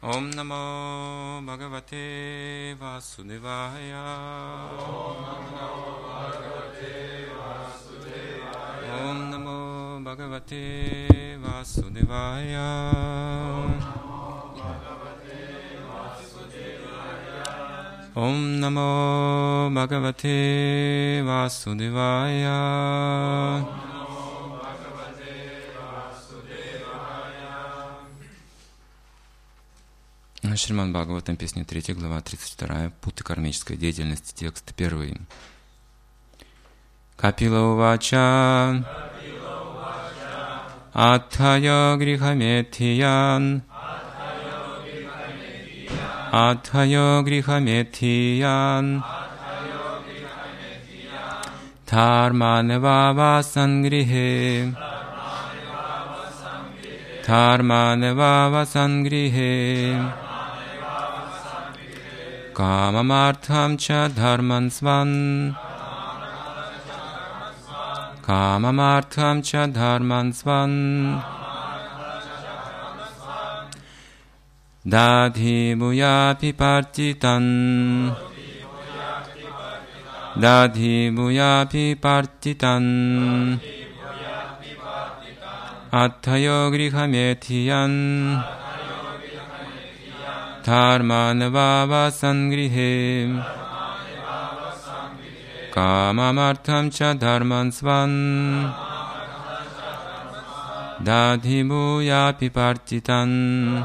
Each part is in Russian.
Ом намо Бхагавате Васудевая. Ом намо Бхагавате Васудевая. Ом намо Бхагавате Васудевая. Шримад Бхагаватам, песня 3, глава 32, путы кармической деятельности, текст 1. Капила увача Атхая грихаметиян Атхая грихаметиян Дхарманева сангрихе Дхарманева сангрихе Камамартхам ча дхарман сван Камамартхам ча дхарман сван Дадхи буяпи партитан Дадхи буяпи партитан Аттайо грихаметиян Дхарманева сангрихе Камамартхам ча дхарман сван Дадхи буяпи партитан.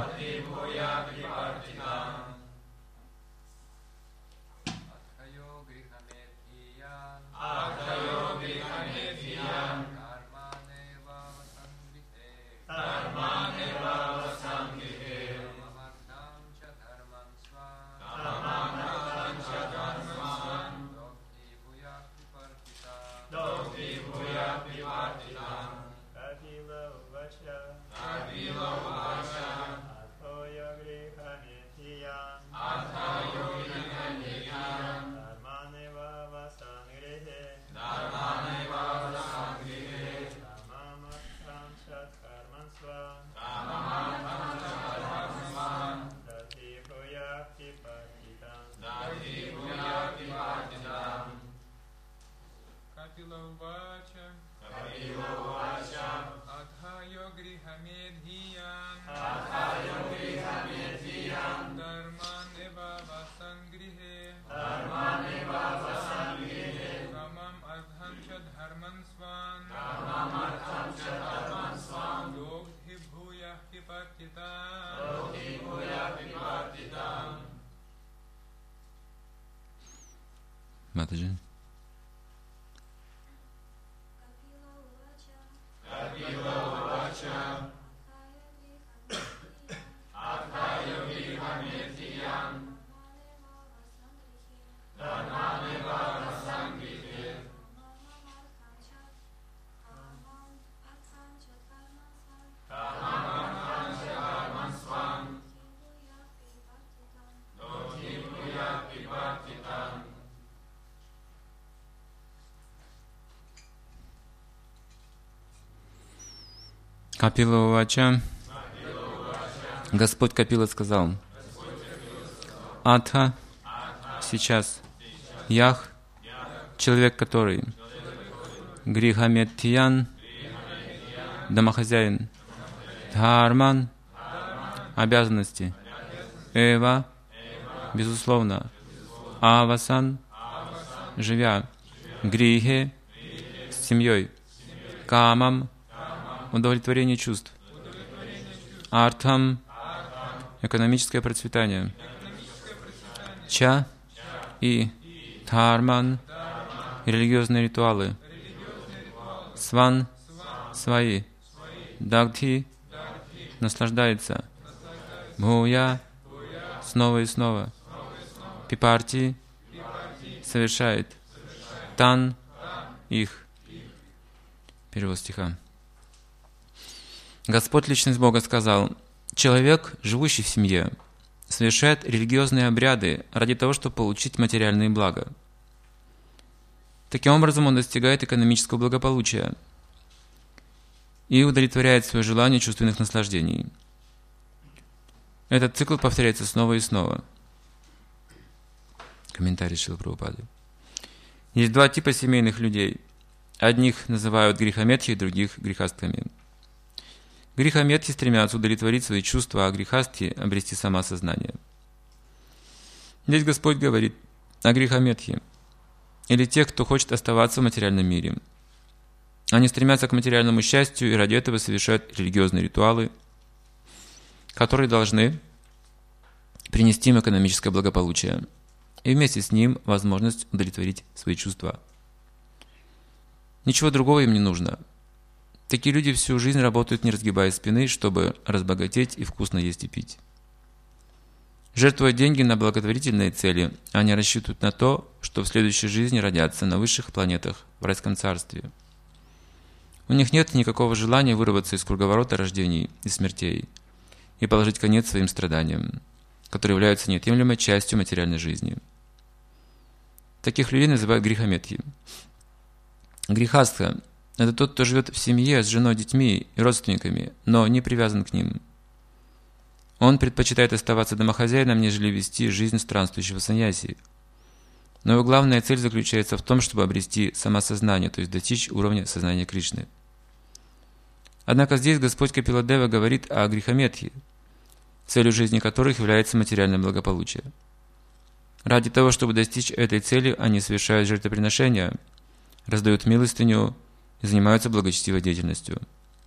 Матаджи. Капила увача. Господь Капила сказал: Атха, сейчас, Ях, человек, который Грихаметиян, домохозяин, Дхарман, обязанности, Эва, безусловно, Авасан, живя, Грихе, с семьей, Камам, удовлетворение чувств, Артхам, экономическое процветание, Ча и Дхарман, религиозные ритуалы, Сван, свои, Дагдхи, наслаждается, Бхуя, снова и снова, Пипарти, совершает, Тан, их. Перевод стиха. Господь, Личность Бога, сказал: человек, живущий в семье, совершает религиозные обряды ради того, чтобы получить материальные блага. Таким образом, он достигает экономического благополучия и удовлетворяет свое желание чувственных наслаждений. Этот цикл повторяется снова и снова. Комментарий Шрилы Прабхупады. Есть два типа семейных людей. Одних называют грехаметхи, других грехастками. Грехаметхи стремятся удовлетворить свои чувства, а грехастхи обрести самосознание. Здесь Господь говорит о грехаметхи, или тех, кто хочет оставаться в материальном мире. Они стремятся к материальному счастью и ради этого совершают религиозные ритуалы, которые должны принести им экономическое благополучие и вместе с ним возможность удовлетворить свои чувства. Ничего другого им не нужно. Такие люди всю жизнь работают, не разгибая спины, чтобы разбогатеть и вкусно есть и пить. Жертвуя деньги на благотворительные цели, они рассчитывают на то, что в следующей жизни родятся на высших планетах в райском царстве. У них нет никакого желания вырваться из круговорота рождений и смертей и положить конец своим страданиям, которые являются неотъемлемой частью материальной жизни. Таких людей называют грехаметхи. Грехастха – это тот, кто живет в семье с женой, детьми и родственниками, но не привязан к ним. Он предпочитает оставаться домохозяином, нежели вести жизнь странствующего саньяси. Но его главная цель заключается в том, чтобы обрести самосознание, то есть достичь уровня сознания Кришны. Однако здесь Господь Капиладева говорит о грехаметхи, целью жизни которых является материальное благополучие. Ради того, чтобы достичь этой цели, они совершают жертвоприношения, раздают милостыню и занимаются благочестивой деятельностью.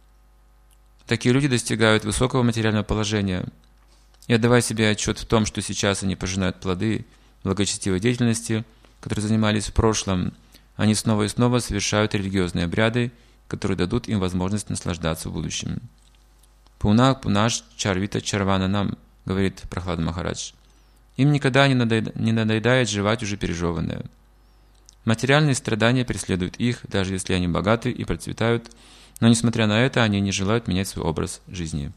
Такие люди достигают высокого материального положения, и отдавая себе отчет в том, что сейчас они пожинают плоды благочестивой деятельности, которой занимались в прошлом, они снова и снова совершают религиозные обряды, которые дадут им возможность наслаждаться в будущем. «Пунах пунаш чарвита чарвана нам», говорит Прахлада Махарадж. Им никогда не надоедает жевать уже пережеванное. Материальные страдания преследуют их, даже если они богаты и процветают, но несмотря на это, они не желают менять свой образ жизни.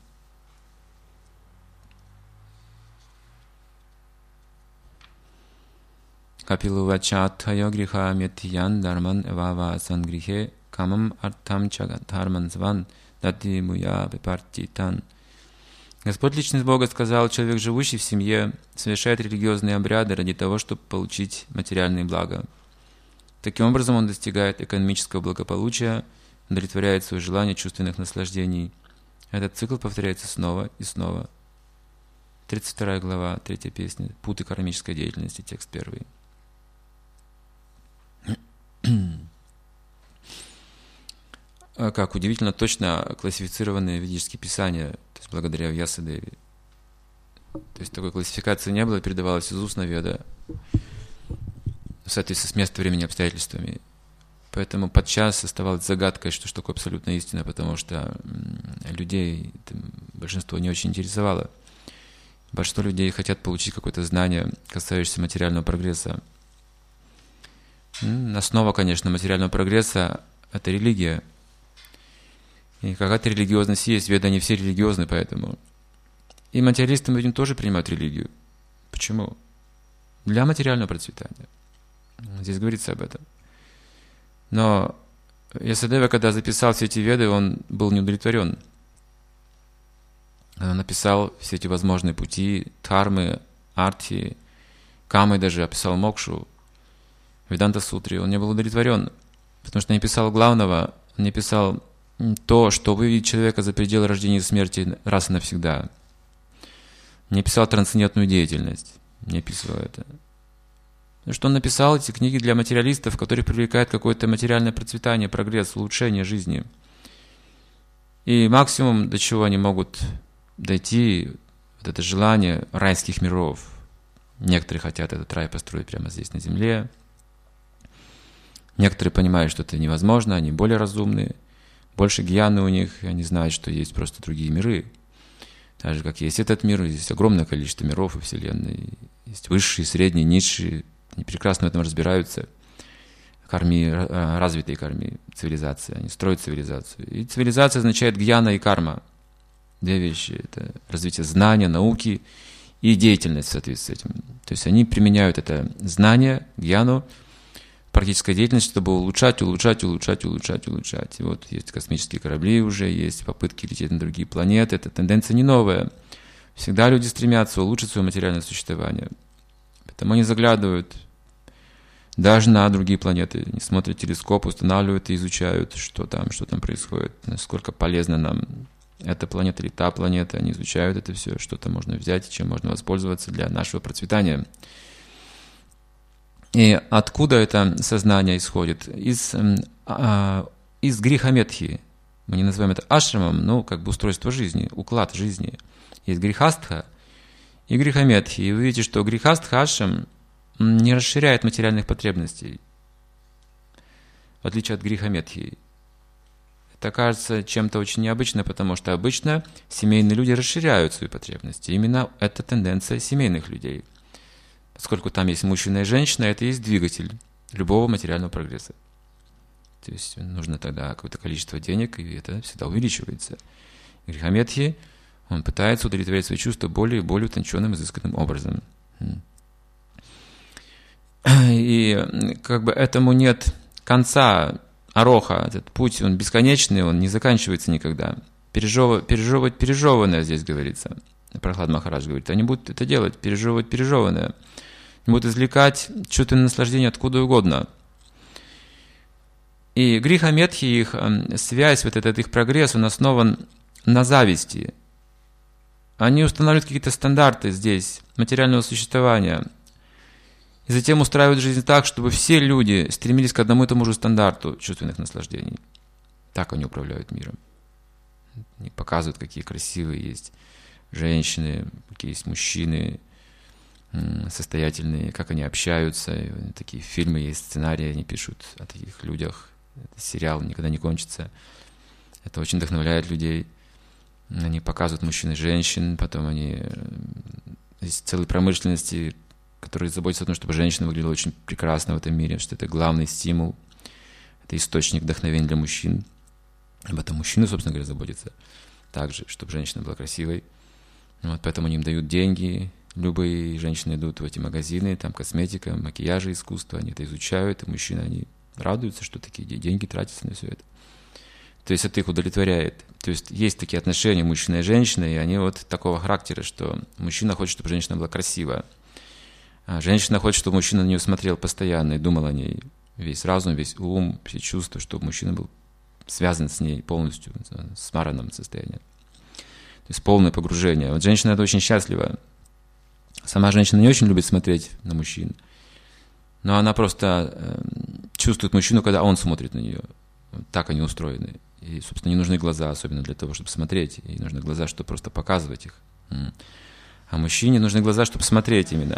Капилувачатхайо гриха метьян дарман эвава сангрихе камам артам чагатарман сван дати муя бепартитан. Господь Личность Бога сказал: человек, живущий в семье, совершает религиозные обряды ради того, чтобы получить материальные блага. Таким образом он достигает экономического благополучия, удовлетворяет свое желание чувственных наслаждений. Этот цикл повторяется снова и снова. 32 глава, 3 песня. Путы кармической деятельности, текст 1. Как удивительно точно классифицированные ведические писания, то есть благодаря Вьясадеви. То есть такой классификации не было, передавалось из уст на веда в соответствии с местом, временем, обстоятельствами. Поэтому подчас оставалось загадкой, что ж такое абсолютная истина, потому что людей большинство не очень интересовало. Большинство людей хотят получить какое-то знание, касающееся материального прогресса. Основа, конечно, материального прогресса – это религия. И какая-то религиозность есть, веды они все религиозны, поэтому. И материалисты, мы видим, тоже принимают религию. Почему? Для материального процветания. Здесь говорится об этом. Но Ясадева, когда записал все эти веды, он был не удовлетворен. Он написал все эти возможные пути, дхармы, артхи, камы, даже описал мокшу, Веданта Сутре. Он не был удовлетворен, потому что не писал главного, он не писал то, что выведет человека за пределы рождения и смерти раз и навсегда. Не писал трансцендентную деятельность, не описывал это. Потому что он написал эти книги для материалистов, которые привлекают какое-то материальное процветание, прогресс, улучшение жизни. И максимум, до чего они могут дойти, вот это желание райских миров. Некоторые хотят этот рай построить прямо здесь, на земле. Некоторые понимают, что это невозможно, они более разумные. Больше гьяны у них, они знают, что есть просто другие миры. Так же, как есть этот мир, есть огромное количество миров и вселенной. Есть высшие, средние, низшие. Они прекрасно в этом разбираются. Карми, развитые карми, цивилизации. Они строят цивилизацию. И цивилизация означает гьяна и карма. Две вещи. Это развитие знания, науки и деятельность в соответствии с этим. То есть они применяют это знание, гьяну, практическая деятельность, чтобы улучшать. И вот есть космические корабли уже, есть попытки лететь на другие планеты. Эта тенденция не новая. Всегда люди стремятся улучшить свое материальное существование. Поэтому они заглядывают даже на другие планеты, они смотрят телескоп, устанавливают и изучают, что там происходит, насколько полезна нам эта планета или та планета. Они изучают это все, что-то можно взять, чем можно воспользоваться для нашего процветания. И откуда это сознание исходит? Из грихаметхи. Мы не называем это ашрамом, но как бы устройство жизни, уклад жизни. Есть грихастха и грихаметхи. И вы видите, что грихастха ашрам не расширяет материальных потребностей, в отличие от грихаметхи. Это кажется чем-то очень необычным, потому что обычно семейные люди расширяют свои потребности. Именно это тенденция семейных людей. Поскольку там есть мужчина и женщина, это и есть двигатель любого материального прогресса. То есть нужно тогда какое-то количество денег, и это всегда увеличивается. Грихаметхи, он пытается удовлетворять свои чувства более и более утонченным, изысканным образом. И как бы этому нет конца, ароха. Этот путь, он бесконечный, он не заканчивается никогда. Пережевывать пережеванное, здесь говорится. Прохлад Махарадж говорит, они будут это делать, пережевывать пережеванное. Они будут извлекать чувственное наслаждение откуда угодно. И грихаметхи, их связь, вот этот их прогресс, он основан на зависти. Они устанавливают какие-то стандарты здесь, материального существования. И затем устраивают жизнь так, чтобы все люди стремились к одному и тому же стандарту чувственных наслаждений. Так они управляют миром. Они показывают, какие красивые есть женщины, какие есть мужчины состоятельные, как они общаются. И такие фильмы есть, сценарии они пишут о таких людях. Этот сериал никогда не кончится. Это очень вдохновляет людей. Они показывают мужчин и женщин, потом они... Есть целые промышленности, которые заботятся о том, чтобы женщина выглядела очень прекрасно в этом мире, что это главный стимул, это источник вдохновения для мужчин. Об этом мужчины, собственно говоря, заботятся также, чтобы женщина была красивой. Вот, поэтому они им дают деньги. Любые женщины идут в эти магазины, там косметика, макияжи, искусство, они это изучают, и мужчины, они радуются, что такие деньги тратятся на все это. То есть это их удовлетворяет. То есть есть такие отношения мужчина и женщина, и они вот такого характера, что мужчина хочет, чтобы женщина была красива, а женщина хочет, чтобы мужчина на нее смотрел постоянно и думал о ней. Весь разум, весь ум, все чувства, чтобы мужчина был связан с ней полностью, с мараном состоянием. То есть полное погружение. Вот женщина это очень счастлива. Сама женщина не очень любит смотреть на мужчин, но она просто чувствует мужчину, когда он смотрит на нее. Так они устроены. И, собственно, не нужны глаза, особенно для того, чтобы смотреть. И нужны глаза, чтобы просто показывать их. А мужчине нужны глаза, чтобы смотреть именно.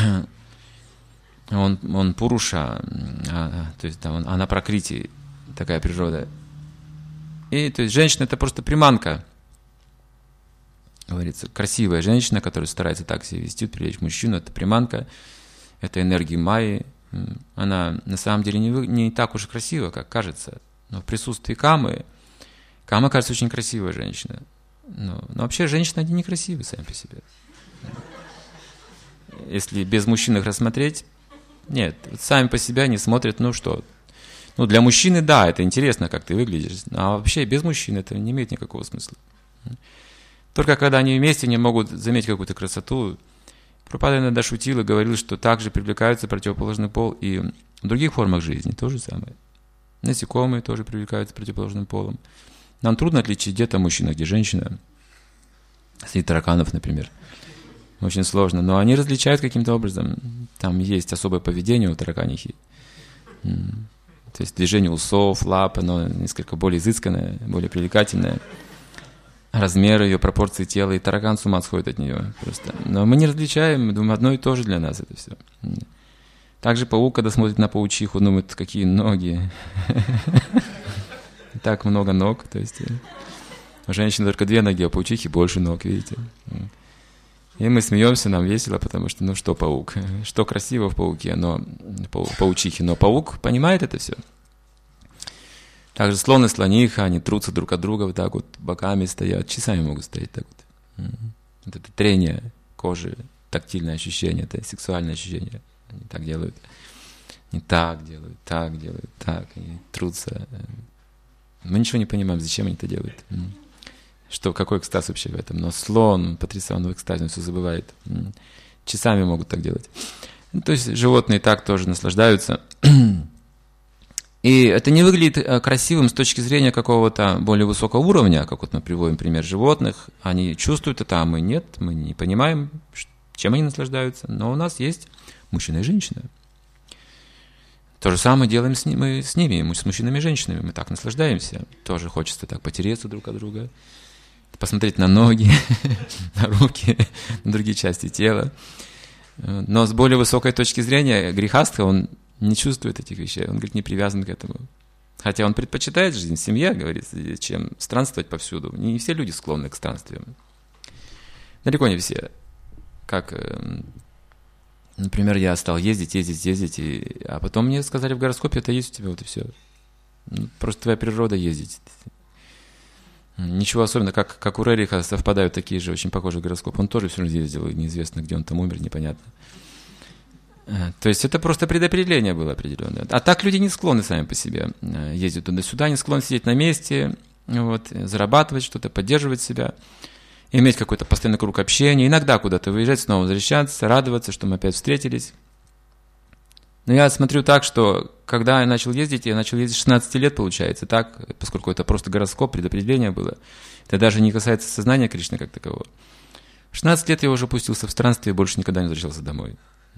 Он пуруша, то есть да, она пракрити, такая природа. И то есть женщина это просто приманка. Говорится, красивая женщина, которая старается так себя вести, привлечь мужчину, это приманка, это энергия майи. Она на самом деле не так уж красива, как кажется. Но в присутствии Камы кажется очень красивая женщина. Но вообще женщины, они некрасивые сами по себе. Если без мужчин их рассмотреть, нет, сами по себе они смотрят, ну что. Ну для мужчины, да, это интересно, как ты выглядишь. А вообще без мужчин это не имеет никакого смысла. Только когда они вместе не могут заметить какую-то красоту. Прабхупада иногда шутил и говорил, что также привлекаются противоположный пол и в других формах жизни. То же самое. Насекомые тоже привлекаются противоположным полом. Нам трудно отличить, где-то мужчина, где женщина. Среди тараканов, например. Очень сложно. Но они различают каким-то образом. Там есть особое поведение у тараканихи. То есть движение усов, лап, оно несколько более изысканное, более привлекательное. Размеры ее, пропорции тела, и таракан с ума сходит от нее просто. Но мы не различаем, мы думаем, одно и то же для нас это все. Также паук, когда смотрит на паучиху, думает, какие ноги. Так много ног, то есть у женщины только 2 ноги, а у паучихи больше ног, видите. И мы смеемся, нам весело, потому что, ну что паук, что красиво в пауке, паучихе, но паук понимает это все. Также слон и слониха, они трутся друг от друга, вот так вот боками стоят, часами могут стоять так вот. Вот это трение кожи, тактильное ощущение, это сексуальное ощущение. Они так делают, не так делают, так, они трутся. Мы ничего не понимаем, зачем они это делают. что какой экстаз вообще в этом. Но слон потрясал, он в экстазе, он все забывает. Часами могут так делать. То есть животные так тоже наслаждаются. И это не выглядит красивым с точки зрения какого-то более высокого уровня, как вот мы приводим пример животных. Они чувствуют это, а мы нет, мы не понимаем, чем они наслаждаются. Но у нас есть мужчина и женщина. То же самое делаем с ними, мы с мужчинами и женщинами. Мы так наслаждаемся. Тоже хочется так потереться друг от друга, посмотреть на ноги, на руки, на другие части тела. Но с более высокой точки зрения грехастха, он не чувствует этих вещей, он, говорит, не привязан к этому. Хотя он предпочитает жизнь в семье, говорит, чем странствовать повсюду. Не все люди склонны к странствиям. Далеко не все. Как, например, я стал ездить, а потом мне сказали в гороскопе, это есть у тебя, вот и все. Просто твоя природа ездить. Ничего особенного, как у Рериха совпадают такие же очень похожие гороскопы. Он тоже все равно ездил, и неизвестно, где он там умер, непонятно. То есть это просто предопределение было определенное. А так люди не склонны сами по себе ездить туда-сюда, не склонны сидеть на месте, вот, зарабатывать что-то, поддерживать себя, иметь какой-то постоянный круг общения, иногда куда-то выезжать, снова возвращаться, радоваться, что мы опять встретились. Но я смотрю так, что когда я начал ездить с 16 лет, получается, так, поскольку это просто гороскоп, предопределение было. Это даже не касается сознания Кришны как такового. В 16 лет я уже пустился в странствие и больше никогда не возвращался домой.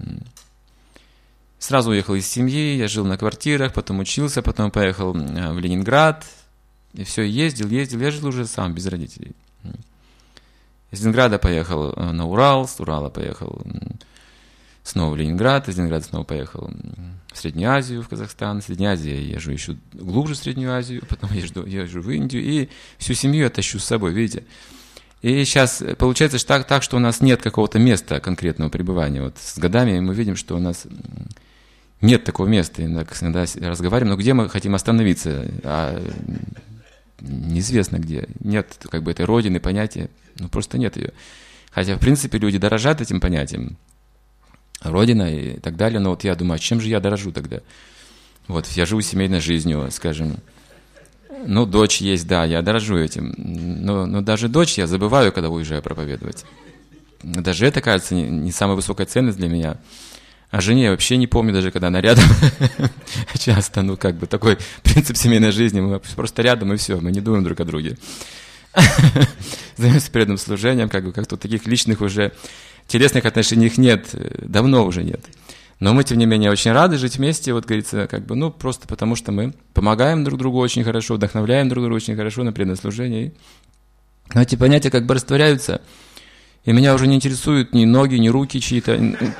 Сразу уехал из семьи, я жил на квартирах, потом учился, потом поехал в Ленинград. И все, ездил. Я жил уже сам, без родителей. Из Ленинграда поехал на Урал, с Урала поехал снова в Ленинград, из Ленинграда снова поехал в Среднюю Азию, в Казахстан. В Средней Азии я езжу еще глубже в Среднюю Азию, потом езжу в Индию, и всю семью я тащу с собой, видите. И сейчас получается так, что у нас нет какого-то места конкретного пребывания. Вот с годами мы видим, что у нас нет такого места. Иногда разговариваем, но где мы хотим остановиться? А неизвестно где. Нет как бы этой родины, понятия. Просто нет ее. Хотя, в принципе, люди дорожат этим понятием. Родина и так далее. Но вот я думаю, а чем же я дорожу тогда? Вот, я живу семейной жизнью, скажем. Дочь есть, да, я дорожу этим. Но даже дочь я забываю, когда уезжаю проповедовать. Даже это, кажется, не самая высокая ценность для меня. А жене я вообще не помню, даже когда она рядом. Часто, такой принцип семейной жизни. Мы просто рядом, и все, мы не думаем друг о друге. Занимаемся преданным служением, как-то таких личных уже телесных отношений нет, давно уже нет. Но мы, тем не менее, очень рады жить вместе, вот говорится, просто потому что мы помогаем друг другу очень хорошо, вдохновляем друг друга очень хорошо на преданное служение. Но эти понятия как бы растворяются, и меня уже не интересуют ни ноги, ни руки чьи-то.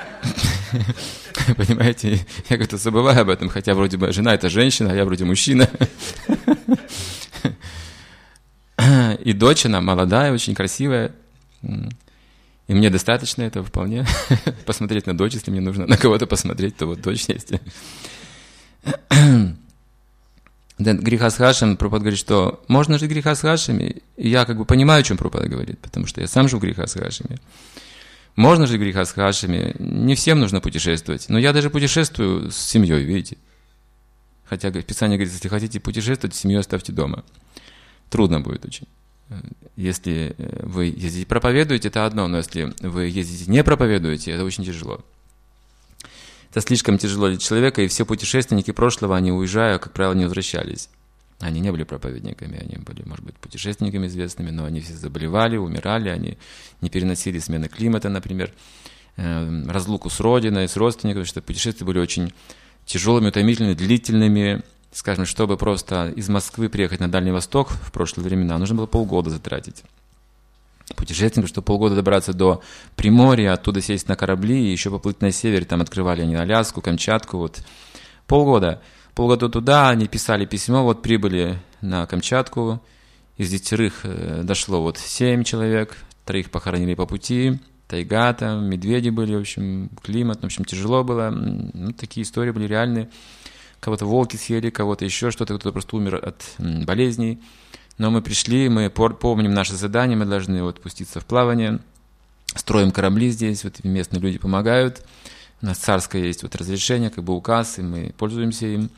Понимаете, я как-то забываю об этом, хотя вроде бы жена – это женщина, а я вроде мужчина. И дочь, она молодая, очень красивая. И мне достаточно этого вполне. Посмотреть на дочь, если мне нужно на кого-то посмотреть, то вот дочь есть. Грехастхашем, Прабхупада говорит, что можно жить грехастхашами. И я понимаю, о чем Прабхупада говорит, потому что я сам живу грехастхашами. Можно жить грехастхашами, не всем нужно путешествовать. Но я даже путешествую с семьей, видите. Хотя Писание говорит, если хотите путешествовать, семью оставьте дома. Трудно будет очень. Если вы ездите проповедуете, это одно, но если вы ездите не проповедуете, это очень тяжело. Это слишком тяжело для человека, и все путешественники прошлого, они уезжая, как правило, не возвращались. Они не были проповедниками, они были, может быть, путешественниками известными, но они все заболевали, умирали, они не переносили смены климата, например, разлуку с родиной, с родственниками, потому что путешествия были очень тяжелыми, утомительными, длительными. Скажем, чтобы просто из Москвы приехать на Дальний Восток в прошлые времена, нужно было полгода затратить. Путешественникам, чтобы полгода добраться до Приморья, оттуда сесть на корабли и еще поплыть на север, там открывали они Аляску, Камчатку, вот. Полгода туда, они писали письмо, вот прибыли на Камчатку, из 10 дошло 7 человек, 3 похоронили по пути, тайга там, медведи были, в общем, климат, в общем, тяжело было, такие истории были реальные. Кого-то волки съели, кого-то еще что-то, кто-то просто умер от болезней. Но мы пришли, мы помним наше задание, мы должны пуститься в плавание, строим корабли здесь, местные люди помогают. У нас царское есть разрешение, указ, и мы пользуемся им.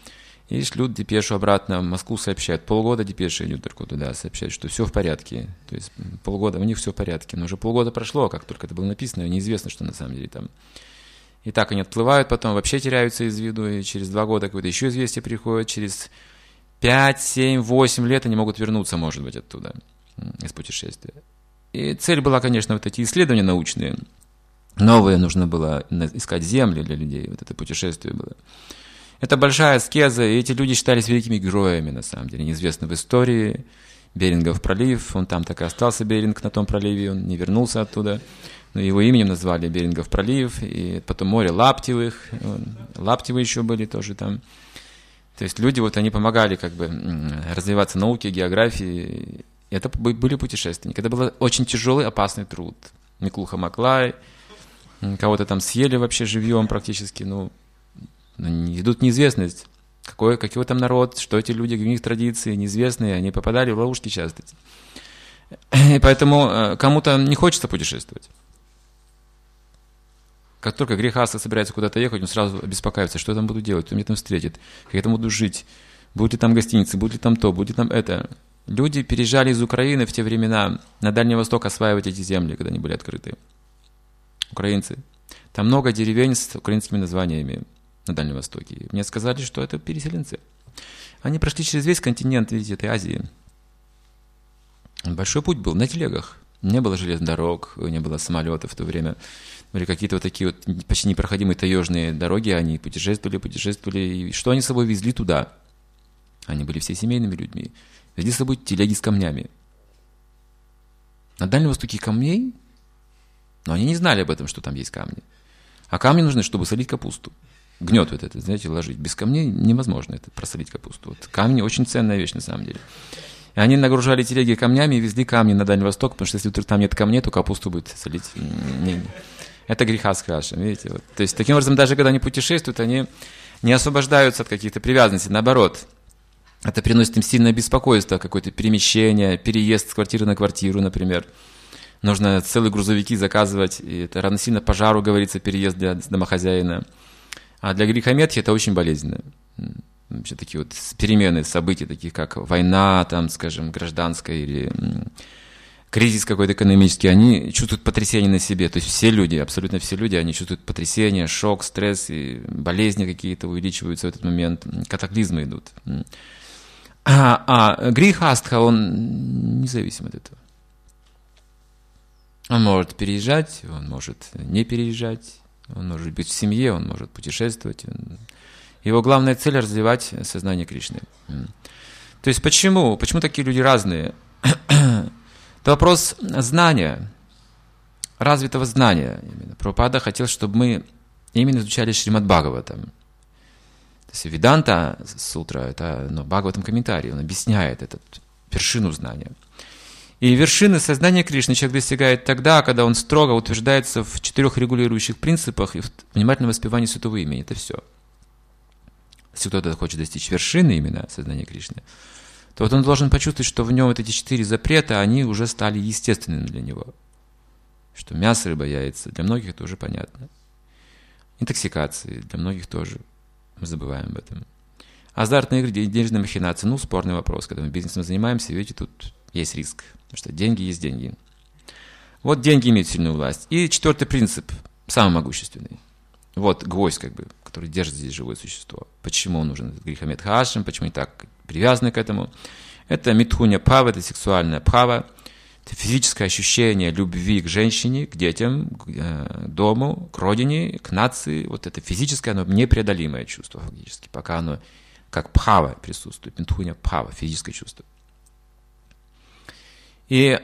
И шлют депешу обратно в Москву, сообщают. Полгода депеша идет только туда, сообщают, что все в порядке. То есть полгода, у них все в порядке. Но уже полгода прошло, как только это было написано, неизвестно, что на самом деле там. И так они отплывают, потом вообще теряются из виду, и через 2 года какое-то еще известие приходит, через 5, 7, 8 лет они могут вернуться, может быть, оттуда, из путешествия. И цель была, конечно, вот эти исследования научные. Новые нужно было искать земли для людей, вот это путешествие было. Это большая аскеза, и эти люди считались великими героями, на самом деле, неизвестны в истории. Берингов пролив, он там так и остался, Беринг, на том проливе, он не вернулся оттуда. Но его именем назвали Берингов пролив, и потом море Лаптевых, Лаптевы еще были тоже там. То есть люди, вот они помогали как бы развиваться науке, географии. Это были путешественники. Это был очень тяжелый, опасный труд. Миклуха Маклай, кого-то там съели вообще живьем практически, идут неизвестность, какой там народ, что эти люди, какие у них традиции, неизвестные, они попадали в ловушки часто. И поэтому кому-то не хочется путешествовать. Как только грехастый собирается куда-то ехать, он сразу беспокаивается, что я там буду делать, кто меня там встретит, как я там буду жить, будут ли там гостиницы, будет ли там то, будет ли там это. Люди переезжали из Украины в те времена на Дальний Восток осваивать эти земли, когда они были открыты. Украинцы. Там много деревень с украинскими названиями на Дальнем Востоке. Мне сказали, что это переселенцы. Они прошли через весь континент, видите, этой Азии. Большой путь был на телегах. Не было железных дорог, не было самолетов в то время. Были какие-то вот такие вот почти непроходимые таежные дороги. Они путешествовали. И что они с собой везли туда? Они были все семейными людьми. Везли с собой телеги с камнями. На Дальнем Востоке камней, но они не знали об этом, что там есть камни. А камни нужны, чтобы солить капусту. Гнет вот это, знаете, ложить. Без камней невозможно это просолить капусту. Вот камни очень ценная вещь на самом деле. И они нагружали телеги камнями и везли камни на Дальний Восток, потому что если вдруг там нет камней, то капусту будет солить. Это греха с крашем, видите. Вот. То есть таким образом, даже когда они путешествуют, они не освобождаются от каких-то привязанностей, наоборот. Это приносит им сильное беспокойство, какое-то перемещение, переезд с квартиры на квартиру, например. Нужно целые грузовики заказывать, и это равносильно пожару, говорится, переезд для домохозяина. А для грехометхи это очень болезненно. Вообще такие вот перемены, события, такие как война, там, скажем, гражданская или кризис какой-то экономический, они чувствуют потрясение на себе. То есть все люди, абсолютно все люди, они чувствуют потрясение, шок, стресс, и болезни какие-то увеличиваются в этот момент, катаклизмы идут. А грехастха, он независим от этого. Он может переезжать, он может не переезжать, он может быть в семье, он может путешествовать. Его главная цель – развивать сознание Кришны. То есть почему такие люди разные? Это вопрос знания, развитого знания. Прабхупада хотел, чтобы мы именно изучали Шримад Бхагаватам. То есть Веданта сутра – это Бхагаватам комментарий, он объясняет эту вершину знания. И вершины сознания Кришны человек достигает тогда, когда он строго утверждается в 4 регулирующих принципах и в внимательном воспевании святого имени. Это все. Если кто-то хочет достичь вершины именно сознания Кришны, то вот он должен почувствовать, что в нем вот эти 4 запрета, они уже стали естественными для него. Что мясо, рыба, яйца, для многих это уже понятно. Интоксикации, для многих тоже. Мы забываем об этом. Азартные игры, денежные махинации, спорный вопрос. Когда мы бизнесом занимаемся, видите, тут есть риск. Потому что деньги есть деньги. Вот деньги имеют сильную власть. И 4 принцип, самый могущественный. Вот гвоздь, который держит здесь живое существо. Почему он нужен? Грехамет Хашем, почему они так привязаны к этому? Это митхуня пава, это сексуальное право. Это физическое ощущение любви к женщине, к детям, к дому, к родине, к нации. Вот это физическое, оно непреодолимое чувство фактически, пока оно как пхава присутствует. Митхуня пхава, физическое чувство. И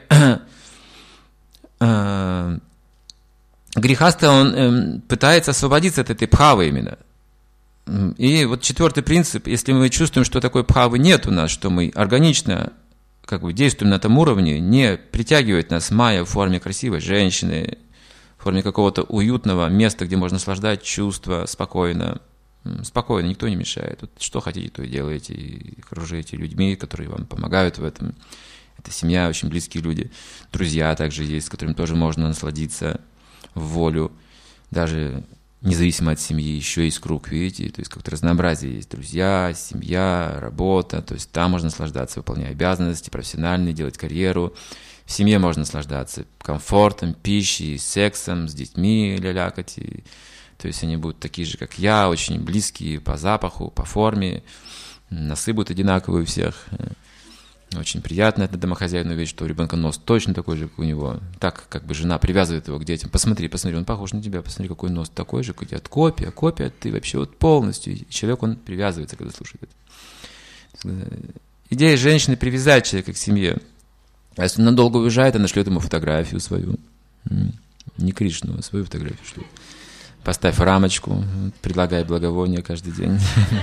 грехаста, он пытается освободиться от этой пхавы именно. И вот 4 принцип, если мы чувствуем, что такой пхавы нет у нас, что мы органично действуем на этом уровне, не притягивает нас майя в форме красивой женщины, в форме какого-то уютного места, где можно наслаждать чувства спокойно. Спокойно, никто не мешает. Вот что хотите, то и делаете, и окружаете людьми, которые вам помогают в этом. Это семья, очень близкие люди. Друзья также есть, с которыми тоже можно насладиться в волю. Даже независимо от семьи, еще есть круг, видите, то есть как-то разнообразие есть, друзья, семья, работа, то есть там можно наслаждаться, выполняя обязанности профессиональные, делать карьеру. В семье можно наслаждаться комфортом, пищей, сексом, с детьми лялякать. То есть они будут такие же, как я, очень близкие по запаху, по форме. Носы будут одинаковые у всех. Очень приятно это домохозяину увидеть, что у ребенка нос точно такой же, как у него. Так, как бы жена привязывает его к детям. Посмотри, он похож на тебя, посмотри, какой нос такой же, как у тебя. Копия, ты вообще вот полностью. И человек, он привязывается, когда слушает это. Идея женщины привязать человека к семье. А если он надолго уезжает, она шлет ему фотографию свою. Не Кришну, а свою фотографию шлет. Поставь рамочку, предлагай благовония каждый день.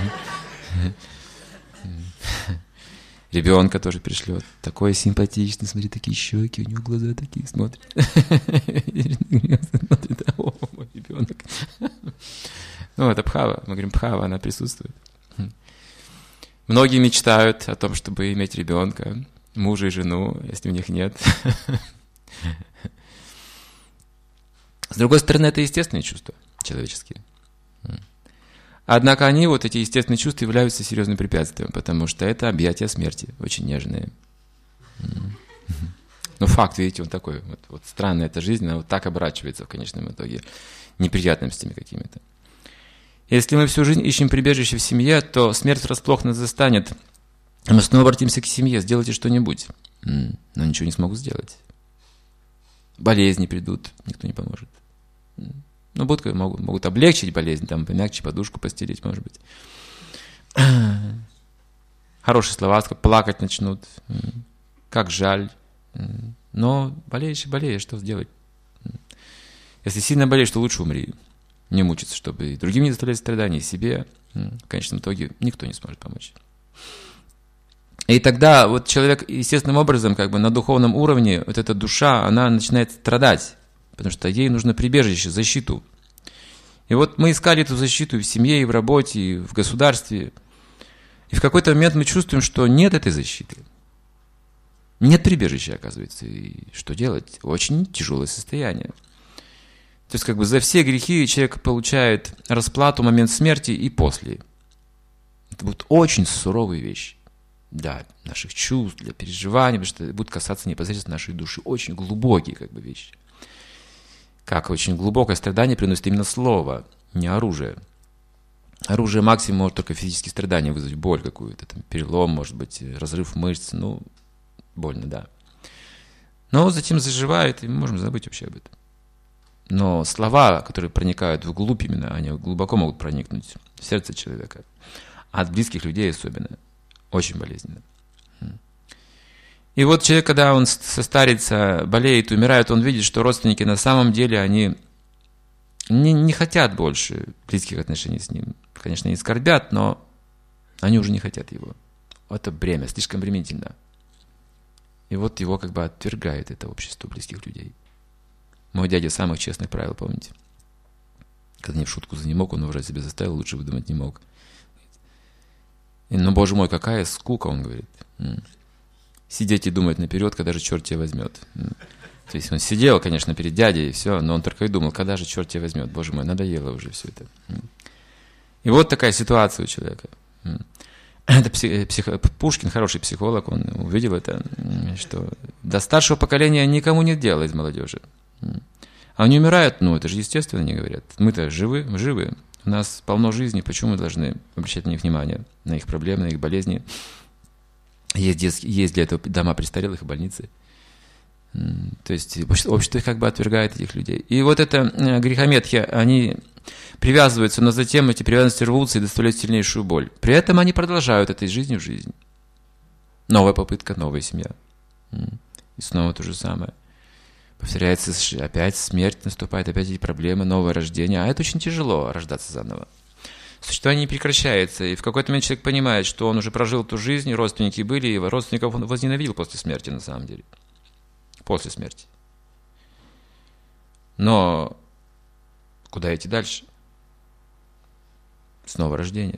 Ребенка тоже пришлет. Такой симпатичный, смотри, такие щеки, у него глаза такие смотрят. Смотрит, о, мой ребенок. Ну, это Бхава, мы говорим, Бхава, она присутствует. Многие мечтают о том, чтобы иметь ребенка, мужа и жену, если у них нет. С другой стороны, это естественные чувства человеческие. Однако они, вот эти естественные чувства, являются серьезным препятствием, потому что это объятия смерти, очень нежные. Но факт, видите, он такой, вот странная эта жизнь, она вот так оборачивается в конечном итоге неприятностями какими-то. Если мы всю жизнь ищем прибежище в семье, то смерть врасплох нас застанет. Мы снова обратимся к семье, сделайте что-нибудь. Но ничего не смогу сделать. Болезни придут, никто не поможет. Ну, могут облегчить болезнь, там, помягче подушку постелить, может быть. Хорошие слова, плакать начнут. Как жаль. Но болеешь и болеешь, что сделать? Если сильно болеешь, то лучше умри. Не мучиться, чтобы и другим не доставлять страданий, и себе. В конечном итоге никто не сможет помочь. И тогда вот человек естественным образом, как бы на духовном уровне, вот эта душа, она начинает страдать, потому что ей нужно прибежище, защиту. И вот мы искали эту защиту и в семье, и в работе, и в государстве. И в какой-то момент мы чувствуем, что нет этой защиты. Нет прибежища, оказывается. И что делать? Очень тяжелое состояние. То есть как бы за все грехи человек получает расплату в момент смерти и после. Это будут очень суровые вещи. Для наших чувств, для переживаний, потому что это будет касаться непосредственно нашей души. Очень глубокие как бы вещи. Как очень глубокое страдание приносит именно слово, не оружие. Оружие максимум может только физические страдания вызвать, боль какую-то, там, перелом, может быть, разрыв мышц, ну, больно, да. Но затем заживает, и мы можем забыть вообще об этом. Но слова, которые проникают вглубь именно, они глубоко могут проникнуть в сердце человека. А от близких людей особенно. Очень болезненно. И вот человек, когда он состарится, болеет, умирает, он видит, что родственники на самом деле, они не хотят больше близких отношений с ним. Конечно, они скорбят, но они уже не хотят его. Это бремя, слишком бременительно. И вот его как бы отвергает это общество близких людей. Мой дядя самых честных правил, помните? Когда не в шутку за не мог, он уже себя заставил, лучше выдумать не мог. Но, боже мой, какая скука, он говорит. Сидеть и думать наперед, когда же черт тебя возьмет. То есть он сидел, конечно, перед дядей, и все, но он только и думал, когда же черт тебя возьмет. Боже мой, надоело уже все это. И вот такая ситуация у человека. Это Пушкин, хороший психолог, он увидел это, что до старшего поколения никому нет дела из молодежи. А они умирают, ну, это же естественно, они говорят. Мы-то живы. У нас полно жизни, почему мы должны обращать на них внимание, на их проблемы, на их болезни. Есть для этого дома престарелых и больницы. То есть общество их как бы отвергает, этих людей. И вот это грехометхи, они привязываются, но затем эти привязанности рвутся и доставляют сильнейшую боль. При этом они продолжают это из жизни в жизнь. Новая попытка, новая семья. И снова то же самое. Повторяется опять смерть, наступает опять эти проблемы, новое рождение. А это очень тяжело, рождаться заново. Существование не прекращается, и в какой-то момент человек понимает, что он уже прожил ту жизнь, родственники были, и родственников он возненавидел после смерти на самом деле. После смерти. Но куда идти дальше? Снова рождение.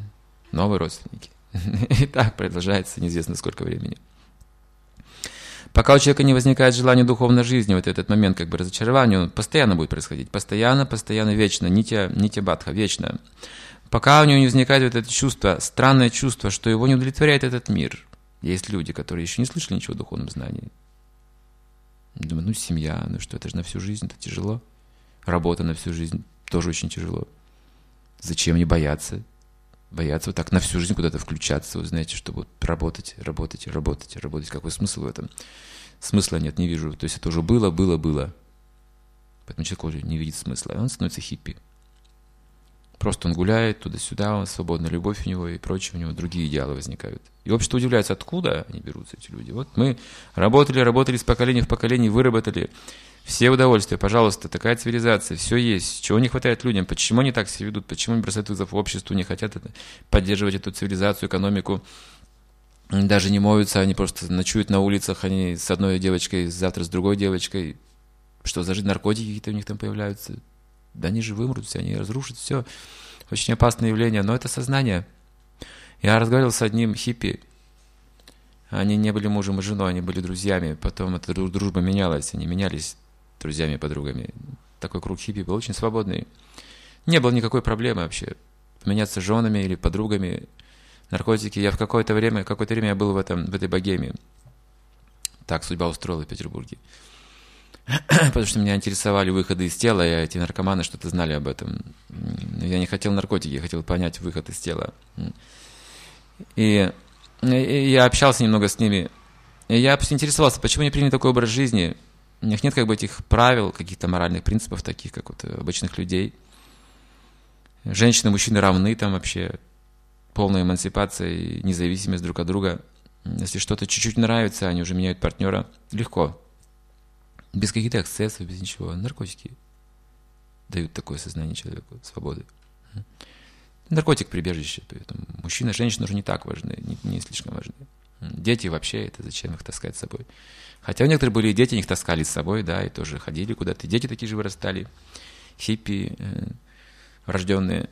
Новые родственники. И так продолжается неизвестно сколько времени. Пока у человека не возникает желание духовной жизни, вот этот момент как бы разочарования, он постоянно будет происходить. Постоянно, вечно. Нитя бадха, вечно. Пока у него не возникает вот это чувство, странное чувство, что его не удовлетворяет этот мир. Есть люди, которые еще не слышали ничего о духовном знании. Думаю, семья, что это же на всю жизнь, это тяжело. Работа на всю жизнь тоже очень тяжело. Зачем мне бояться? Бояться вот так на всю жизнь куда-то включаться, вы знаете, чтобы работать. Какой смысл в этом? Смысла нет, не вижу. То есть это уже было. Поэтому человек уже не видит смысла. И он становится хиппи. Просто он гуляет туда-сюда, свободная любовь у него и прочее, у него другие идеалы возникают. И общество удивляется, откуда они берутся, эти люди. Вот мы работали из поколения в поколение, выработали все удовольствия, пожалуйста, такая цивилизация, все есть. Чего не хватает людям, почему они так себя ведут, почему они бросают вызов обществу, не хотят поддерживать эту цивилизацию, экономику, они даже не моются, они просто ночуют на улицах, они с одной девочкой, завтра с другой девочкой. Что за жизнь, наркотики какие-то у них там появляются. Да они же вымрут все, они разрушат все. Очень опасное явление, но это сознание. Я разговаривал с одним хиппи. Они не были мужем и женой, они были друзьями. Потом эта дружба менялась, они менялись друзьями и подругами. Такой круг хиппи был очень свободный. Не было никакой проблемы вообще. Меняться женами или подругами. Наркотики. Я в какое-то время я был в этой богеме. Так судьба устроила в Петербурге. Потому что меня интересовали выходы из тела, и эти наркоманы что-то знали об этом. Я не хотел наркотики, я хотел понять выход из тела. И я общался немного с ними. И я интересовался, почему они приняли такой образ жизни. У них нет как бы этих правил, каких-то моральных принципов, таких, как вот обычных людей. Женщины и мужчины равны там вообще. Полная эмансипация и независимость друг от друга. Если что-то чуть-чуть нравится, они уже меняют партнера. Легко. Без каких-то эксцессов, без ничего. Наркотики дают такое сознание человеку, свободы. Наркотик прибежище. Поэтому мужчина и женщина уже не так важны, не слишком важны. Дети вообще, это зачем их таскать с собой? Хотя у некоторых были и дети, их таскали с собой, да, и тоже ходили куда-то. И дети такие же вырастали. Хиппи, рожденные.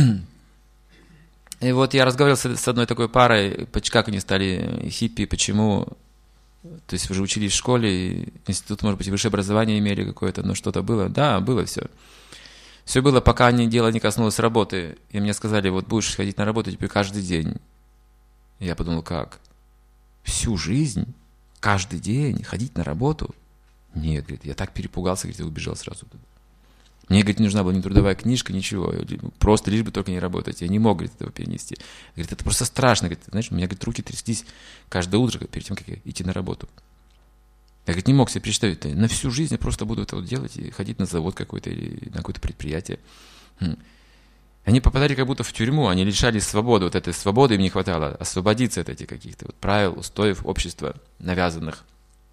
И вот я разговаривал с одной такой парой, как они стали хиппи, почему... То есть уже учились в школе, институт, может быть, высшее образование имели какое-то, но что-то было. Да, было все. Все было, пока дело не коснулось работы. И мне сказали, вот будешь ходить на работу теперь каждый день. И я подумал, как? Всю жизнь? Каждый день ходить на работу? Нет, говорит, я так перепугался, говорит, я убежал сразу туда. Мне, говорит, не нужна была ни трудовая книжка, ничего. Просто лишь бы только не работать. Я не мог, говорит, этого перенести. Говорит, это просто страшно. Говорит, знаешь, у меня, говорит, руки тряслись каждое утро перед тем, как идти на работу. Я, говорит, не мог себе представить. На всю жизнь я просто буду это вот делать и ходить на завод какой-то или на какое-то предприятие. Они попадали как будто в тюрьму, они лишались свободы. Вот этой свободы им не хватало. Освободиться от этих каких-то вот правил, устоев общества, навязанных.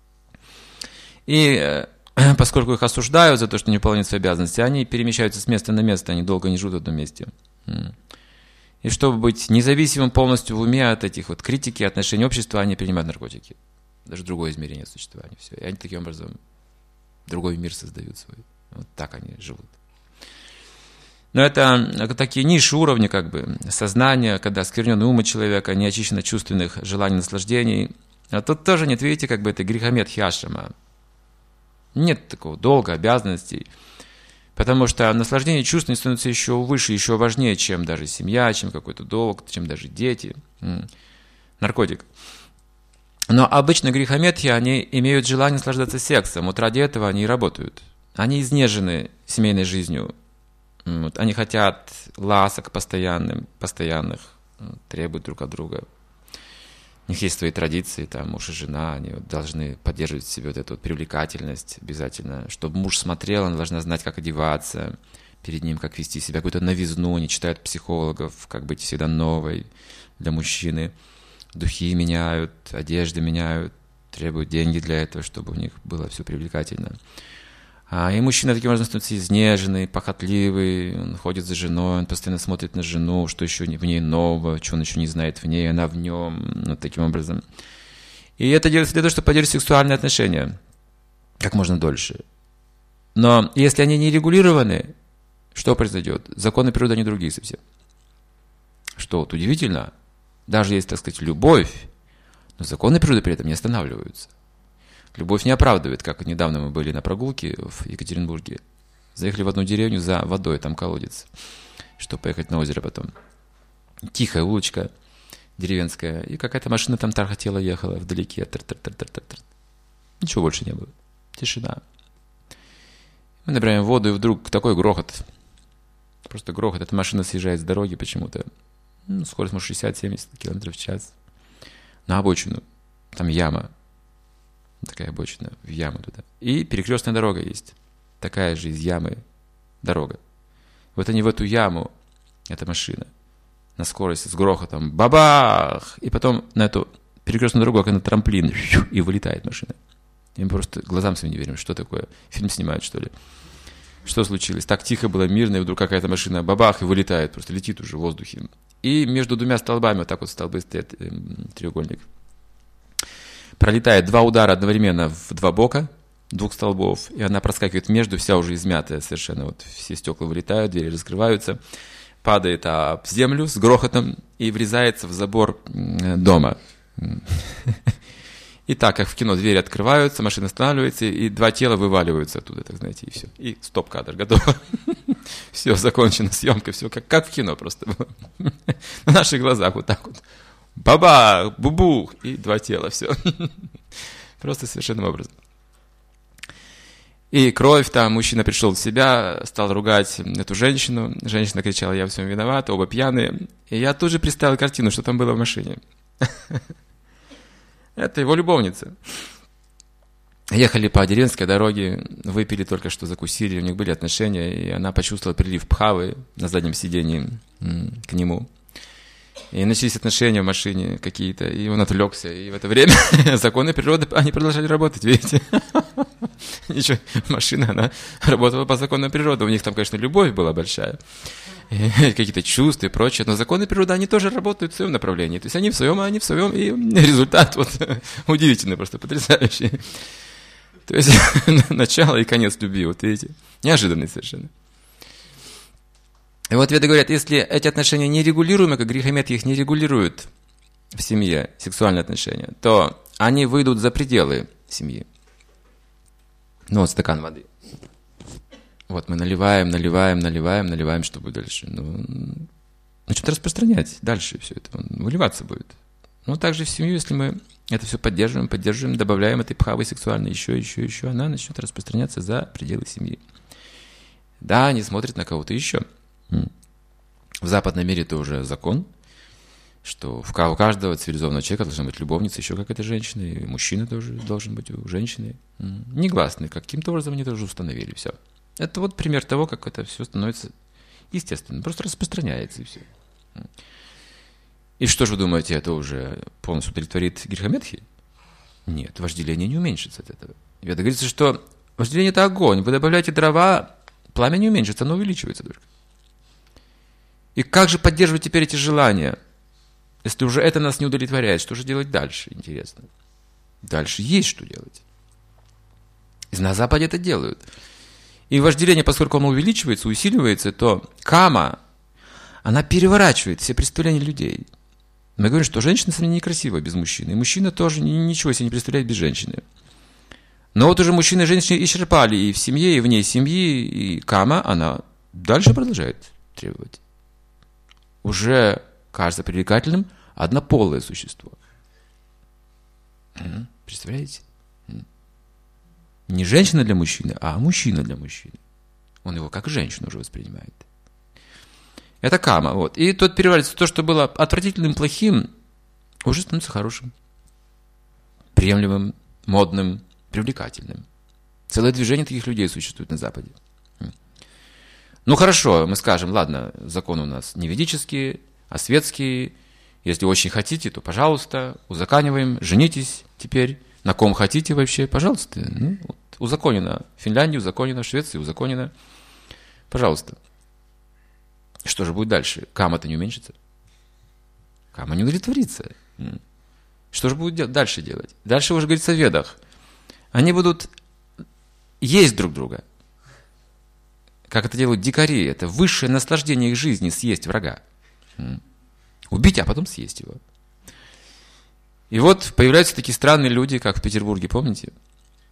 И... поскольку их осуждают за то, что не выполняют свои обязанности, они перемещаются с места на место, они долго не живут в одном месте. И чтобы быть независимым полностью в уме от этих вот критики, отношений общества, они принимают наркотики. Даже другое измерение существования. Все. И они таким образом другой мир создают свой. Вот так они живут. Но это такие низшие уровни как бы сознания, когда оскверненный ум человека, не очищено чувственных желаний, наслаждений. А тут тоже нет, видите, как бы это грехомет ашрама. Нет такого долга, обязанностей, потому что наслаждение чувств становится еще выше, еще важнее, чем даже семья, чем какой-то долг, чем даже дети, наркотик. Но обычно грехометхи, они имеют желание наслаждаться сексом, вот ради этого они и работают. Они изнежены семейной жизнью, вот, они хотят ласок постоянных, требуют друг от друга. У них есть свои традиции, там муж и жена, они вот должны поддерживать в себе вот эту вот привлекательность обязательно. Чтобы муж смотрел, она должна знать, как одеваться перед ним, как вести себя, какую-то новизну. Они читают психологов, как быть всегда новой для мужчины. Духи меняют, одежды меняют, требуют деньги для этого, чтобы у них было все привлекательно. И мужчина таким образом становится изнеженный, похотливый, он ходит за женой, он постоянно смотрит на жену, что еще в ней нового, что он еще не знает в ней, она в нем, вот таким образом. И это делается для того, чтобы поддерживать сексуальные отношения как можно дольше. Но если они не регулированы, что произойдет? Законы природы, они другие совсем. Что вот удивительно, даже есть, так сказать, любовь, но законы природы при этом не останавливаются. Любовь не оправдывает, как недавно мы были на прогулке в Екатеринбурге. Заехали в одну деревню за водой, там колодец, чтобы поехать на озеро потом. Тихая улочка деревенская, и какая-то машина там тарахтела, ехала вдалеке. Тр-тр-тр-тр-тр. Ничего больше не было. Тишина. Мы набираем воду, и вдруг такой грохот. Просто грохот. Эта машина съезжает с дороги почему-то. Скорость, может, 60-70 км в час. На обочину. Там яма. Такая обочина, в яму туда. И перекрестная дорога есть. Такая же из ямы дорога. Вот они в эту яму, эта машина, на скорости, с грохотом, бабах! И потом на эту перекрестную дорогу, как на трамплин, и вылетает машина. И мы просто глазам своим не верим. Что такое? Фильм снимают, что ли? Что случилось? Так тихо было, мирно, и вдруг какая-то машина, бабах, и вылетает. Просто летит уже в воздухе. И между двумя столбами, вот так вот столбы стоят, треугольник. Пролетает 2 удара одновременно в 2 бока, 2 столбов, и она проскакивает между, вся уже измятая совершенно. Вот все стекла вылетают, двери раскрываются, падает об землю с грохотом и врезается в забор дома. И так, как в кино, двери открываются, машина останавливается, и 2 тела вываливаются оттуда, так знаете, и все. И стоп-кадр, готово. Все, закончена съемка, все как в кино просто было. На наших глазах вот так вот. Баба, бубух, и 2 тела, все. Просто совершенным образом. И кровь там, мужчина пришел в себя, стал ругать эту женщину. Женщина кричала: я во всем виновата, оба пьяные. И я тут же представил картину, что там было в машине. Это его любовница. Ехали по деревенской дороге, выпили только что, закусили, у них были отношения, и она почувствовала прилив пхавы на заднем сидении к нему. И начались отношения в машине какие-то, и он отвлекся, и в это время законы природы, они продолжали работать, видите? Ничего, машина, она работала по законам природы, у них там, конечно, любовь была большая, какие-то чувства и прочее, но законы природы, они тоже работают в своем направлении, то есть они в своем, и результат вот удивительный, просто потрясающий. То есть начало и конец любви, вот видите, неожиданный совершенно. И вот веды говорят, если эти отношения нерегулируемы, как грехомет их не регулирует в семье, сексуальные отношения, то они выйдут за пределы семьи. Ну вот стакан воды. Вот мы наливаем, что будет дальше? Начнет распространять дальше все это, выливаться будет. Ну также в семью, если мы это все поддерживаем, добавляем этой пхавы сексуальной еще, она начнет распространяться за пределы семьи. Да, они смотрят на кого-то еще. В западном мире это уже закон, что у каждого цивилизованного человека должна быть любовница, еще какая-то женщина, и мужчина тоже должен быть у женщины. Негласный, каким-то образом они тоже установили все. Это вот пример того, как это все становится естественным, просто распространяется и все. И что же вы думаете, это уже полностью удовлетворит грехометхи? Нет, вожделение не уменьшится от этого. Веда говорится, что вожделение – это огонь, вы добавляете дрова, пламя не уменьшится, оно увеличивается только. И как же поддерживать теперь эти желания? Если уже это нас не удовлетворяет, что же делать дальше, интересно? Дальше есть что делать. И на Западе это делают. И вожделение, поскольку оно увеличивается, усиливается, то кама, она переворачивает все представления людей. Мы говорим, что женщина совсем некрасива без мужчины. И мужчина тоже ничего себе не представляет без женщины. Но вот уже мужчины и женщины исчерпали и в семье, и вне семьи, и кама, она дальше продолжает требовать. Уже кажется привлекательным однополое существо. Представляете? Не женщина для мужчины, а мужчина для мужчины. Он его как женщину уже воспринимает. Это кама. Вот. И тот переворачивается. То, что было отвратительным, плохим, уже становится хорошим, приемлемым, модным, привлекательным. Целое движение таких людей существует на Западе. Ну хорошо, мы скажем, ладно, законы у нас не ведические, а светские. Если очень хотите, то, пожалуйста, узакониваем, женитесь теперь. На ком хотите вообще, пожалуйста. Ну, вот, узаконено в Финляндии, узаконено в Швеции, узаконено. Пожалуйста. Что же будет дальше? Кама-то не уменьшится. Кама не удовлетворится. Что же будет дальше делать? Дальше уже говорится в Ведах. Они будут есть друг друга. Как это делают дикари. Это высшее наслаждение их жизни — съесть врага. Убить, а потом съесть его. И вот появляются такие странные люди, как в Петербурге, помните?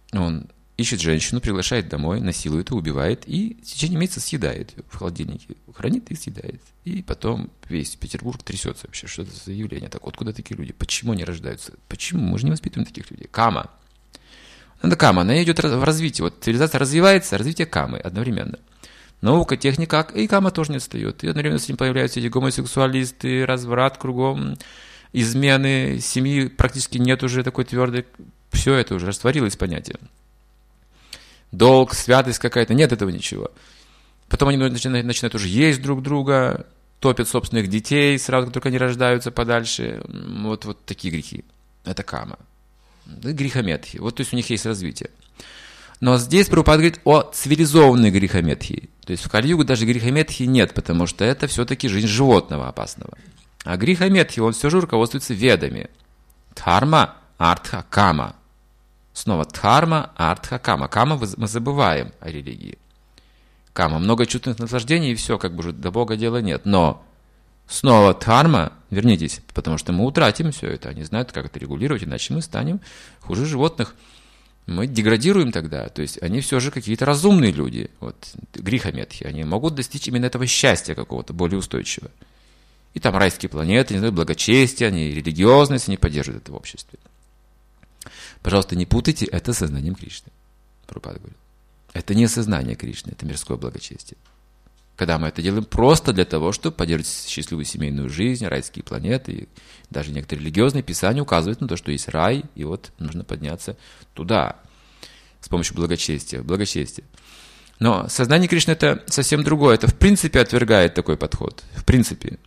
Он ищет женщину, приглашает домой, насилует ее, убивает и в течение месяца съедает ее в холодильнике. Хранит и съедает. И потом весь Петербург трясется вообще. Что это за явление? Так, откуда такие люди? Почему они рождаются? Почему? Мы же не воспитываем таких людей. Кама. Это кама, она идет в развитие. Вот цивилизация развивается, развитие камы одновременно. Наука, техника, и кама тоже не отстает. И одновременно с ним появляются эти гомосексуалисты, разврат кругом, измены, семьи практически нет уже такой твердой. Все это уже растворилось понятие. Долг, святость какая-то, нет этого ничего. Потом они начинают уже есть друг друга, топят собственных детей, сразу как только они рождаются подальше. Вот такие грехи. Это кама. Это грехометхи. Вот то есть у них есть развитие. Но здесь Прабхупада говорит о цивилизованной грехометхии. То есть в Кали-югу даже грехометхии нет, потому что это все-таки жизнь животного опасного. А грехометхи, он все же руководствуется ведами. Дхарма, артха, кама. Снова дхарма, артха, кама. Кама мы забываем о религии. Кама, много чувственных наслаждений, и все, как бы уже до Бога дела нет. Но снова дхарма, вернитесь, потому что мы утратим все это. Они знают, как это регулировать, иначе мы станем хуже животных. Мы деградируем тогда. То есть они все же какие-то разумные люди. Вот грехометхи, они могут достичь именно этого счастья какого-то, более устойчивого. И там райские планеты, они знают благочестие, они религиозность, они поддерживают это в обществе. Пожалуйста, не путайте это с сознанием Кришны. Прабхупада говорит. Это не сознание Кришны, это мирское благочестие. Когда мы это делаем просто для того, чтобы поддерживать счастливую семейную жизнь, райские планеты, и даже некоторые религиозные писания указывают на то, что есть рай, и вот нужно подняться туда с помощью благочестия. Но сознание Кришны это совсем другое. Это в принципе отвергает такой подход. В принципе.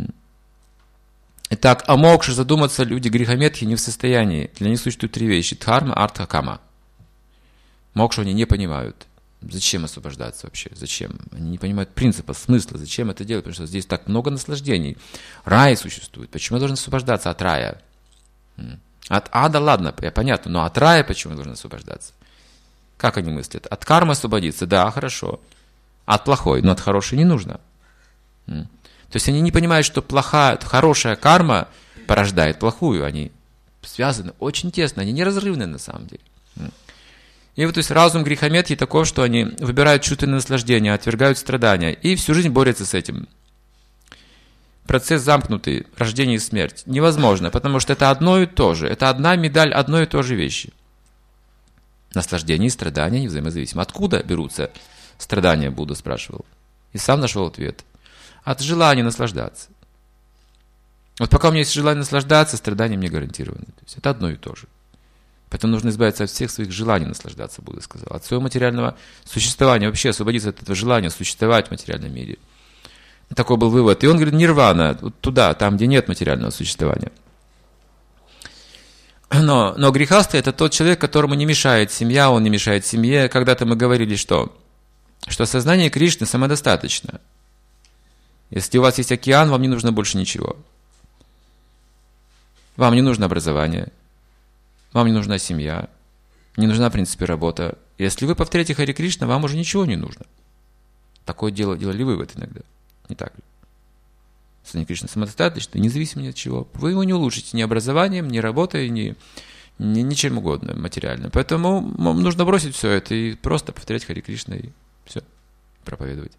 Итак, о мокше задуматься люди грехометхи не в состоянии. Для них существуют три вещи. Дхарма, артха, кама. Мокшу они не понимают. Зачем освобождаться вообще? Зачем? Они не понимают принципа, смысла. Зачем это делать? Потому что здесь так много наслаждений. Рай существует. Почему я должен освобождаться от рая? От ада, ладно, понятно. Но от рая почему я должен освобождаться? Как они мыслят? От кармы освободиться? Да, хорошо. От плохой, но от хорошей не нужно. То есть они не понимают, что хорошая карма порождает плохую. Они связаны очень тесно, они неразрывны на самом деле. И вот то есть разум грехометхи таков, что они выбирают чувственное наслаждение, отвергают страдания и всю жизнь борются с этим. Процесс замкнутый, рождение и смерть. Невозможно, потому что это одно и то же. Это одна медаль одной и той же вещи. Наслаждение и страдания не взаимозависимы. Откуда берутся страдания, Будда спрашивал. И сам нашел ответ. От желания наслаждаться. Вот пока у меня есть желание наслаждаться, страдания мне гарантированы. То есть это одно и то же. Поэтому нужно избавиться от всех своих желаний наслаждаться, Будда сказал. От своего материального существования, вообще освободиться от этого желания существовать в материальном мире. Такой был вывод. И он говорит, нирвана, вот туда, там, где нет материального существования. Но грехастый – это тот человек, которому не мешает семья, он не мешает семье. Когда-то мы говорили, что сознание Кришны самодостаточно. Если у вас есть океан, вам не нужно больше ничего. Вам не нужно образование. Вам не нужна семья, не нужна, в принципе, работа. Если вы повторяете Харе Кришна, вам уже ничего не нужно. Такое делали вывод иногда. Не так ли? Сознание Кришны самодостаточно, независимо ни от чего. Вы его не улучшите ни образованием, ни работой, ни ничем угодно материально. Поэтому нужно бросить все это и просто повторять Харе Кришна и все, проповедовать.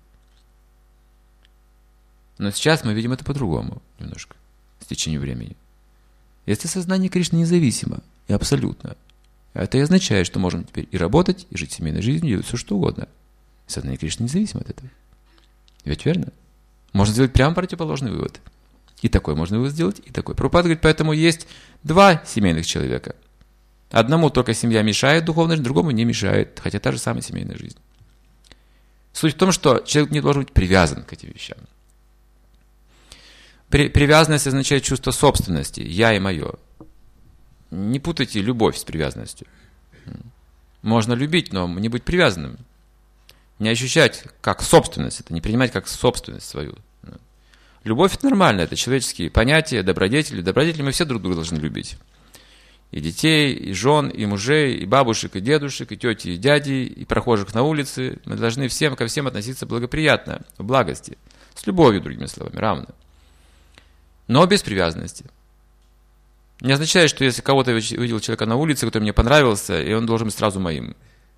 Но сейчас мы видим это по-другому немножко, с течением времени. Если сознание Кришны независимо и абсолютно, это и означает, что можем теперь и работать, и жить семейной жизнью, и делать все, что угодно. Сознание Кришны независимо от этого. Ведь верно? Можно сделать прямо противоположный вывод. И такой можно вывод сделать, и такой. Прабхупада говорит, поэтому есть два семейных человека. Одному только семья мешает духовной жизни, другому не мешает, хотя та же самая семейная жизнь. Суть в том, что человек не должен быть привязан к этим вещам. Привязанность означает чувство собственности, я и мое. Не путайте любовь с привязанностью. Можно любить, но не быть привязанным. Не ощущать как собственность, это не принимать как собственность свою. Любовь – это нормально, это человеческие понятия, добродетели. Добродетели мы все друг друга должны любить. И детей, и жен, и мужей, и бабушек, и дедушек, и тети, и дяди, и прохожих на улице. Мы должны ко всем относиться благоприятно, в благости. С любовью, другими словами, равно. Но без привязанности. Не означает, что если кого-то увидел человека на улице, который мне понравился, и он должен быть сразу моим.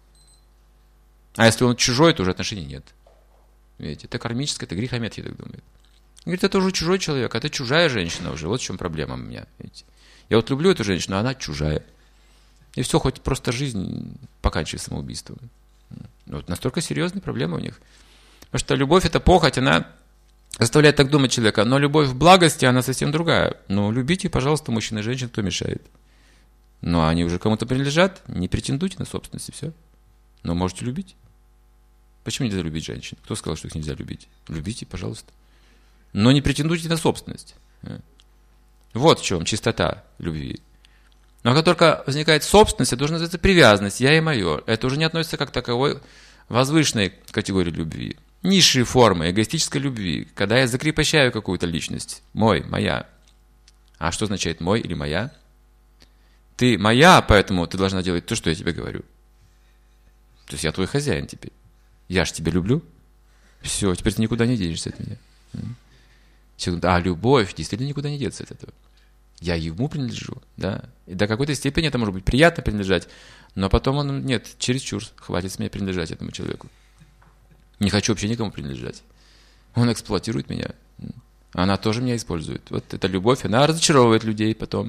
А если он чужой, то уже отношений нет. Видите, это кармическое, это грехомет, я так думаю. Говорит, это уже чужой человек, это чужая женщина уже. Вот в чем проблема у меня. Видите. Я вот люблю эту женщину, а она чужая. И все, хоть просто жизнь поканчивается самоубийством. Вот настолько серьезные проблемы у них. Потому что любовь – это похоть, она заставляет так думать человека. Но любовь в благости, она совсем другая. Ну, любите, пожалуйста, мужчин и женщин, кто мешает. Но они уже кому-то принадлежат, не претендуйте на собственность, и все. Но можете любить. Почему нельзя любить женщин? Кто сказал, что их нельзя любить? Любите, пожалуйста. Но не претендуйте на собственность. Вот в чем чистота любви. Но как только возникает собственность, это должна называться привязанность, я и мое. Это уже не относится как к таковой возвышенной категории любви. Низшие формы эгоистической любви, когда я закрепощаю какую-то личность. Мой, моя. А что означает мой или моя? Ты моя, поэтому ты должна делать то, что я тебе говорю. То есть я твой хозяин теперь. Я же тебя люблю. Все, теперь ты никуда не денешься от меня. А любовь действительно никуда не деться от этого. Я ему принадлежу, да. И до какой-то степени это может быть приятно принадлежать, но потом он, нет, чересчур, хватит с меня принадлежать этому человеку. Не хочу вообще никому принадлежать. Он эксплуатирует меня. Она тоже меня использует. Вот эта любовь, она разочаровывает людей потом.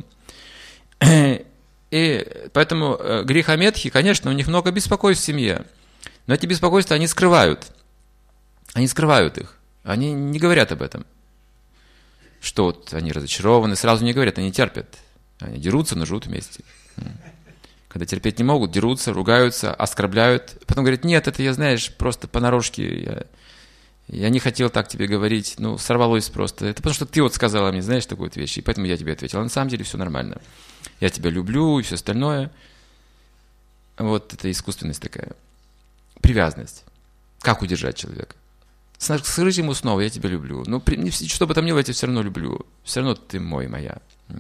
И поэтому грехометхи, конечно, у них много беспокойств в семье. Но эти беспокойства они скрывают. Они скрывают их. Они не говорят об этом. Что вот они разочарованы, сразу не говорят, они терпят. Они дерутся, но живут вместе. Когда терпеть не могут, дерутся, ругаются, оскорбляют. Потом говорят, нет, это я, знаешь, просто понарошке. Я не хотел так тебе говорить. Ну, сорвалось просто. Это потому что ты вот сказала мне, знаешь, такую вот вещь. И поэтому я тебе ответил. А на самом деле все нормально. Я тебя люблю и все остальное. Вот это искусственность такая. Привязанность. Как удержать человека? Скажите ему снова, я тебя люблю. Ну, что бы там ни было, я тебя все равно люблю. Все равно ты мой, моя.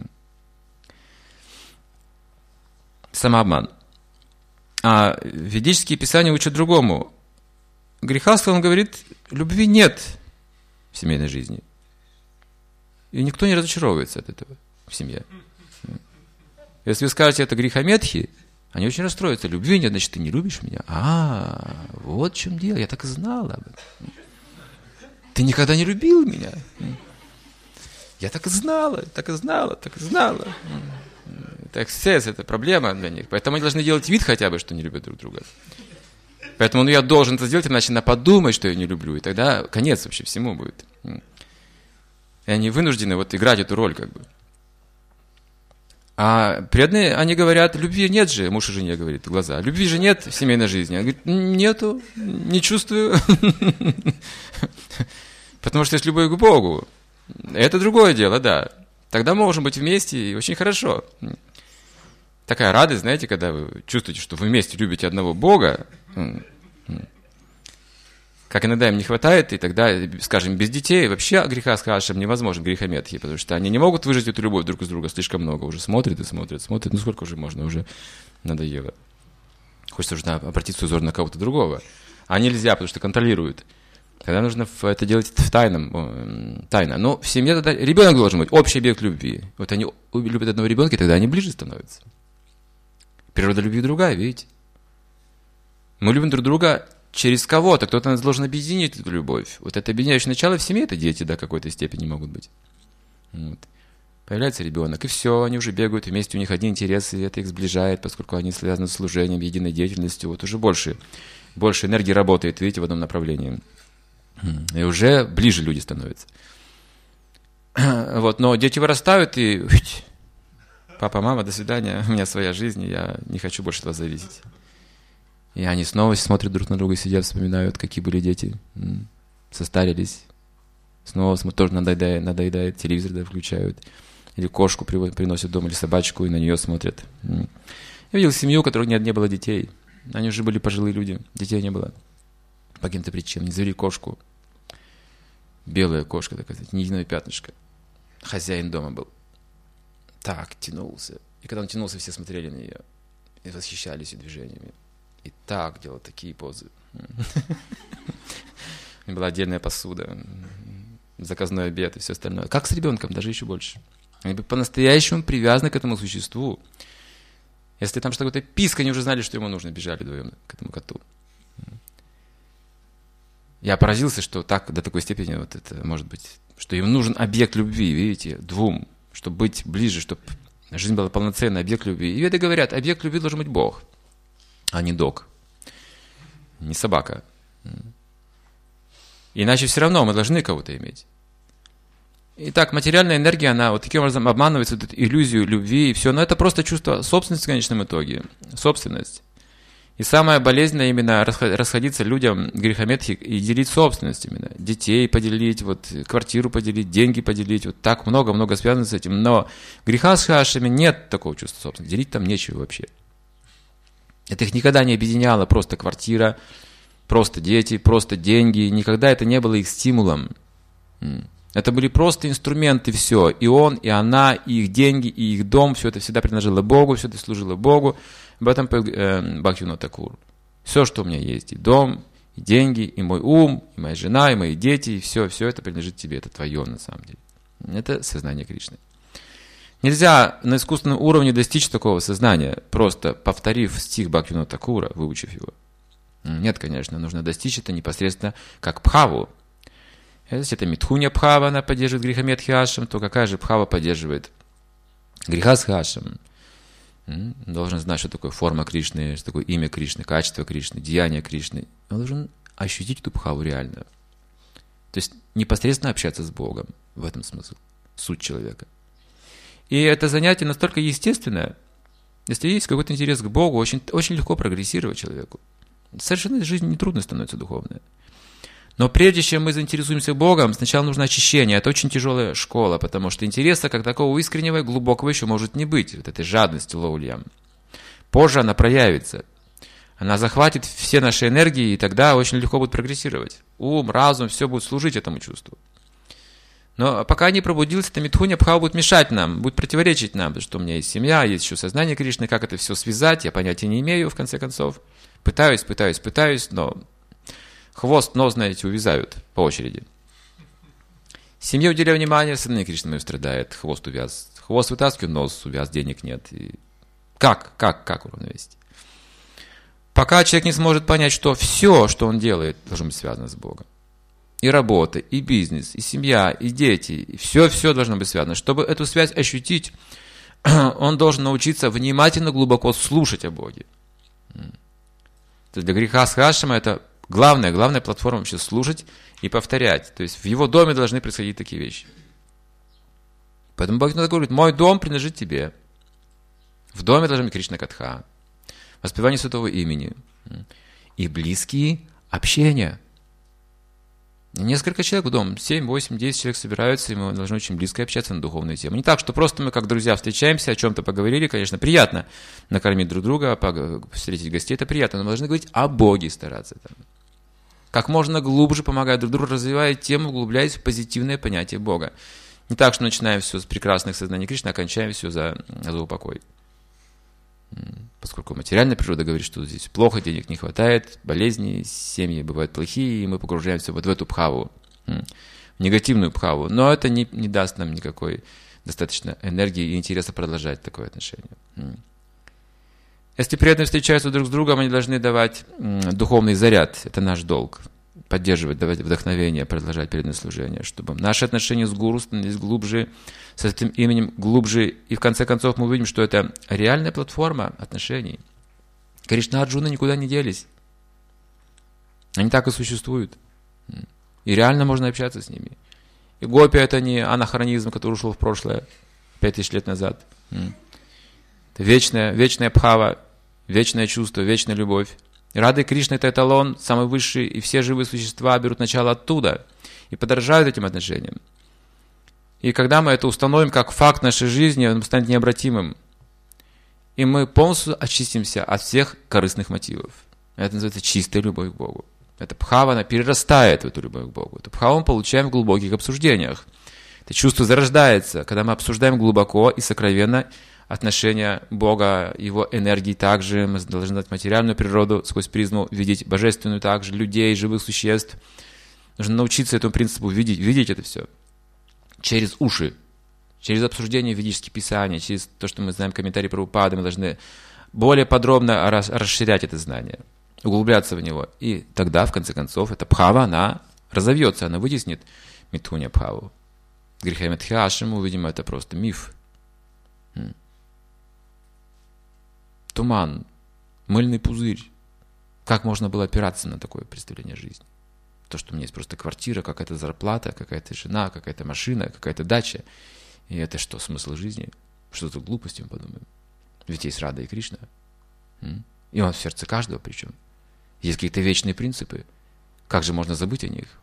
Самообман. А ведические писания учат другому. Грехастха, он говорит, любви нет в семейной жизни. И никто не разочаровывается от этого в семье. Если вы скажете, это грехометхи, они очень расстроятся. Любви нет, значит, ты не любишь меня. Вот в чем дело, я так и знала об этом. Ты никогда не любил меня. Я так и знала, так и знала, так и знала. Так, это проблема для них. Поэтому они должны делать вид хотя бы, что не любят друг друга. Поэтому я должен это сделать, иначе она подумает, что я не люблю. И тогда конец вообще всему будет. И они вынуждены вот играть эту роль как бы. А преданные, они говорят, любви нет же, муж и жене говорит в глаза. Любви же нет в семейной жизни. Он говорит, нету, не чувствую. Потому что есть любовь к Богу. Это другое дело, да. Тогда можем быть вместе, и очень хорошо. Такая радость, знаете, когда вы чувствуете, что вы вместе любите одного Бога, как иногда им не хватает, и тогда, скажем, без детей вообще греха с хашем невозможно, грехометхи, потому что они не могут выжить эту любовь друг из друга слишком много. Уже смотрят и смотрят, смотрят. Ну сколько уже можно, уже надоело. Хочется уже обратить свой взор на кого-то другого. А нельзя, потому что контролируют. Тогда нужно это делать в тайно. Но в семье тогда ребенок должен быть общий объект любви. Вот они любят одного ребенка, и тогда они ближе становятся. Природа любви другая, видите? Мы любим друг друга через кого-то. Кто-то нас должен объединить эту любовь. Вот это объединяющее начало в семье, это дети до какой-то степени могут быть. Вот. Появляется ребенок, и все, они уже бегают вместе, у них одни интересы, и это их сближает, поскольку они связаны с служением, единой деятельностью. Вот уже больше энергии работает, видите, в одном направлении. И уже ближе люди становятся. Вот, но дети вырастают, и папа, мама, до свидания, у меня своя жизнь, и я не хочу больше от вас зависеть. И они снова смотрят друг на друга, сидят, вспоминают, какие были дети, состарились. Снова тоже надоедает, телевизор включают. Или кошку приносят дома, или собачку, и на нее смотрят. Я видел семью, у которой не было детей. Они уже были пожилые люди, детей не было. По каким-то причинам. Не завели кошку. Белая кошка такая, ни единого пятнышка. Хозяин дома был. Так тянулся. И когда он тянулся, все смотрели на нее. И восхищались ее движениями. И так делал такие позы. У меня была отдельная посуда. Заказной обед и все остальное. Как с ребенком, даже еще больше. Они были по-настоящему привязаны к этому существу. Если там что-то писк, они уже знали, что ему нужно, бежали вдвоем к этому коту. Я поразился, что так, до такой степени вот это может быть, что им нужен объект любви, видите, двум, чтобы быть ближе, чтобы жизнь была полноценной, объект любви. И веды говорят, объект любви должен быть Бог, а не дог, не собака. Иначе все равно мы должны кого-то иметь. Итак, материальная энергия, она вот таким образом обманывает вот эту иллюзию любви и все. Но это просто чувство собственности в конечном итоге. Собственность. И самое болезненное именно расходиться людям грехометхи и делить собственность именно. Детей поделить, вот, квартиру поделить, деньги поделить. Вот так много-много связано с этим. Но греха с хашами нет такого чувства собственности. Делить там нечего вообще. Это их никогда не объединяло. Просто квартира, просто дети, просто деньги. Никогда это не было их стимулом. Это были просто инструменты, все. И он, и она, и их деньги, и их дом. Все это всегда принадлежало Богу, все это служило Богу. Об этом Бхактивинода Такур. Все, что у меня есть, и дом, и деньги, и мой ум, и моя жена, и мои дети, и все это принадлежит тебе. Это твое на самом деле. Это сознание Кришны. Нельзя на искусственном уровне достичь такого сознания, просто повторив стих Бхактивинода Такура, выучив его. Нет, конечно, нужно достичь это непосредственно как бхаву. Если это митхуня бхава, она поддерживает грехометхи ашам, то какая же бхава поддерживает грехасхи ашам? Должен знать, что такое форма Кришны, что такое имя Кришны, качество Кришны, деяние Кришны. Он должен ощутить эту бхаву реально. То есть непосредственно общаться с Богом. В этом смысл. Суть человека. И это занятие настолько естественное. Если есть какой-то интерес к Богу, очень, очень легко прогрессировать человеку. Совершенно жизнь нетрудно становится духовная. Но прежде чем мы заинтересуемся Богом, сначала нужно очищение. Это очень тяжелая школа, потому что интереса как такого искреннего и глубокого еще может не быть. Вот этой жадности лоульям. Позже она проявится. Она захватит все наши энергии, и тогда очень легко будет прогрессировать. Ум, разум, все будет служить этому чувству. Но пока не пробудился, эта митхуня бхава будет мешать нам, будет противоречить нам, потому что у меня есть семья, есть еще сознание Кришны, как это все связать, я понятия не имею, в конце концов. Пытаюсь, но хвост, нос, знаете, увязают по очереди. Семье уделяю внимание, сознание Кришны мое страдает, хвост увяз. Хвост вытаскиваю, нос увяз, денег нет. И как уравновесить? Пока человек не сможет понять, что все, что он делает, должно быть связано с Богом. И работа, и бизнес, и семья, и дети, и все должно быть связано. Чтобы эту связь ощутить, он должен научиться внимательно, глубоко слушать о Боге. То есть для греха с хашама это главная платформа вообще слушать и повторять. То есть в его доме должны происходить такие вещи. Поэтому Бхактивинода говорит, мой дом принадлежит тебе. В доме должна быть Кришна Катха, воспевание святого имени и близкие общения. Несколько человек в дом, 7, 8, 10 человек собираются, и мы должны очень близко общаться на духовную тему. Не так, что просто мы как друзья встречаемся, о чем-то поговорили, конечно, приятно накормить друг друга, встретить гостей, это приятно, но мы должны говорить о Боге, стараться там. Как можно глубже помогать друг другу, развивая тему, углубляясь в позитивное понятие Бога. Не так, что начинаем все с прекрасных сознаний Кришны, а кончаем все за упокой. Поскольку материальная природа говорит, что здесь плохо, денег не хватает, болезни, семьи бывают плохие, и мы погружаемся вот в эту бхаву, в негативную бхаву. Но это не даст нам никакой достаточно энергии и интереса продолжать такое отношение. Если преданные встречаются друг с другом, они должны давать духовный заряд. Это наш долг. Поддерживать, давать вдохновение, продолжать преданное служение, чтобы наши отношения с гуру становились глубже, с этим именем глубже, и в конце концов мы увидим, что это реальная платформа отношений. Кришна и Арджуна никуда не делись. Они так и существуют. И реально можно общаться с ними. И гопи — это не анахронизм, который ушел в прошлое 5000 лет назад. Это вечная бхава, вечное чувство, вечная любовь. И Рада и Кришна — это эталон, самый высший, и все живые существа берут начало оттуда и подражают этим отношениям. И когда мы это установим как факт нашей жизни, он станет необратимым. И мы полностью очистимся от всех корыстных мотивов. Это называется чистая любовь к Богу. Эта бхава, она перерастает в эту любовь к Богу. Эту бхаву мы получаем в глубоких обсуждениях. Это чувство зарождается, когда мы обсуждаем глубоко и сокровенно отношения Бога, Его энергии также. Мы должны знать материальную природу сквозь призму, видеть божественную также, людей, живых существ. Нужно научиться этому принципу видеть это все через уши. Через обсуждение ведических писаний, через то, что мы знаем комментарии Прабхупады, мы должны более подробно расширять это знание, углубляться в него. И тогда, в конце концов, эта бхава, она разовьется, она вытеснит митхуня бхаву. Грихамедхи мы увидим, это просто миф. Туман, мыльный пузырь. Как можно было опираться на такое представление жизни? То, что у меня есть просто квартира, какая-то зарплата, какая-то жена, какая-то машина, какая-то дача. И это что, смысл жизни? Что за глупости, мы подумаем? Ведь есть Рада и Кришна. И он в сердце каждого причем. Есть какие-то вечные принципы. Как же можно забыть о них?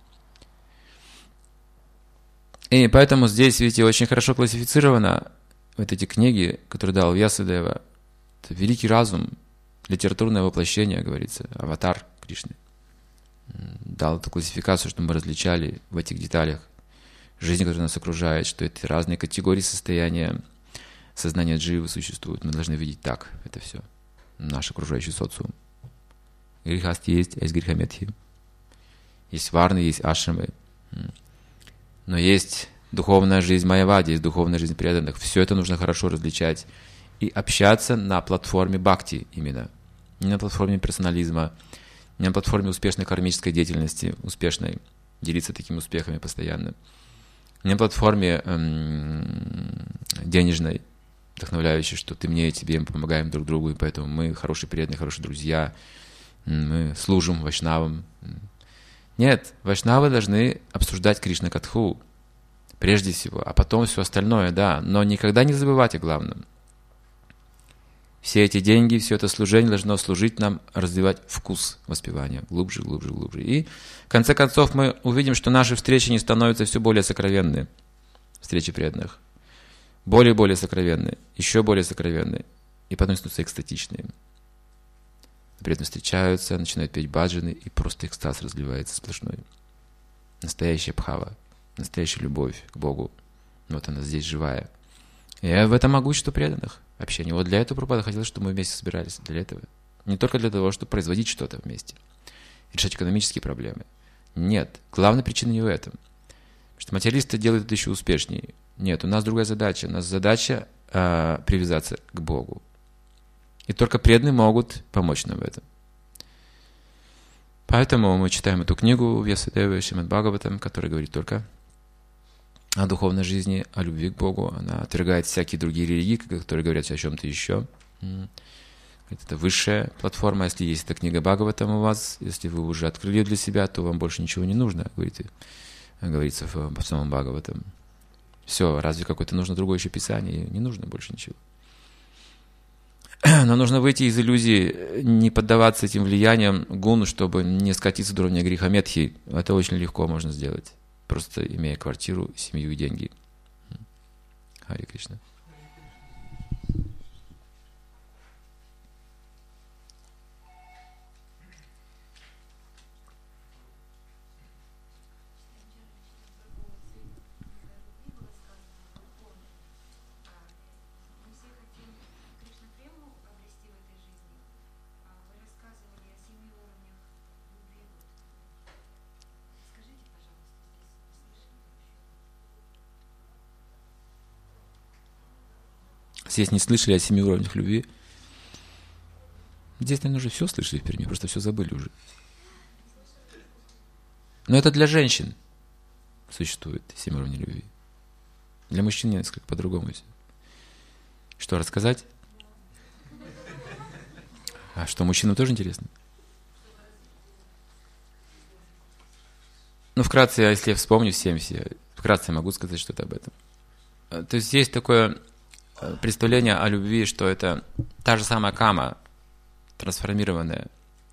И поэтому здесь, видите, очень хорошо классифицировано вот эти книги, которые дал Вьясадева. Это великий разум, литературное воплощение, говорится, аватар Кришны. Дал эту классификацию, чтобы мы различали в этих деталях жизнь, которая нас окружает, что это разные категории состояния сознания дживы существуют. Мы должны видеть так это все. Наш окружающий социум. Грихасти есть, а есть грихамедхи. Есть варны, есть ашрамы. Но есть духовная жизнь майявади, есть духовная жизнь преданных. Все это нужно хорошо различать и общаться на платформе бхакти именно. Не на платформе персонализма, не на платформе успешной кармической деятельности, успешной, делиться такими успехами постоянно. Не на платформе денежной, вдохновляющей, что ты мне и тебе, мы помогаем друг другу, и поэтому мы хорошие преданные, хорошие друзья, мы служим вайшнавам. Нет, вайшнавы должны обсуждать Кришна-катху прежде всего, а потом все остальное, да, но никогда не забывать о главном. Все эти деньги, все это служение должно служить нам, развивать вкус воспевания глубже, глубже, глубже. И в конце концов мы увидим, что наши встречи не становятся все более сокровенные, встречи преданных. Более и более сокровенные, еще более сокровенные, и потом становятся экстатичные. При этом встречаются, начинают петь баджаны, и просто экстаз разливается сплошной. Настоящая бхава, настоящая любовь к Богу. Вот она здесь живая. И в этом могущество преданных. Общение. Вот для этого Прабхупада хотел, чтобы мы вместе собирались. Для этого. Не только для того, чтобы производить что-то вместе. Решать экономические проблемы. Нет. Главная причина не в этом. Потому что материалисты делают это еще успешнее. Нет, у нас другая задача. У нас задача привязаться к Богу. И только преданные могут помочь нам в этом. Поэтому мы читаем эту книгу Вьясадевы Шримад Бхагаватам, которая говорит только о духовной жизни, о любви к Богу. Она отвергает всякие другие религии, которые говорят о чем-то еще. Это высшая платформа. Если есть эта книга Бхагаватам у вас, если вы уже открыли ее для себя, то вам больше ничего не нужно, говорится в самом Бхагаватам. Все, разве какое-то нужно другое еще писание? Не нужно больше ничего. Но нужно выйти из иллюзии, не поддаваться этим влияниям гуну, чтобы не скатиться до уровня грихамедхи. Это очень легко можно сделать, просто имея квартиру, семью и деньги. Харе Кришна. Здесь не слышали о 7 уровнях любви. Здесь, наверное, уже все слышали в Перми, просто все забыли уже. Но это для женщин существует 7 уровней любви. Для мужчин несколько по-другому. Что, рассказать? А что, мужчинам тоже интересно? Ну, вкратце, если я вспомню все, вкратце могу сказать что-то об этом. То есть есть такое представление о любви, что это та же самая кама, трансформированная.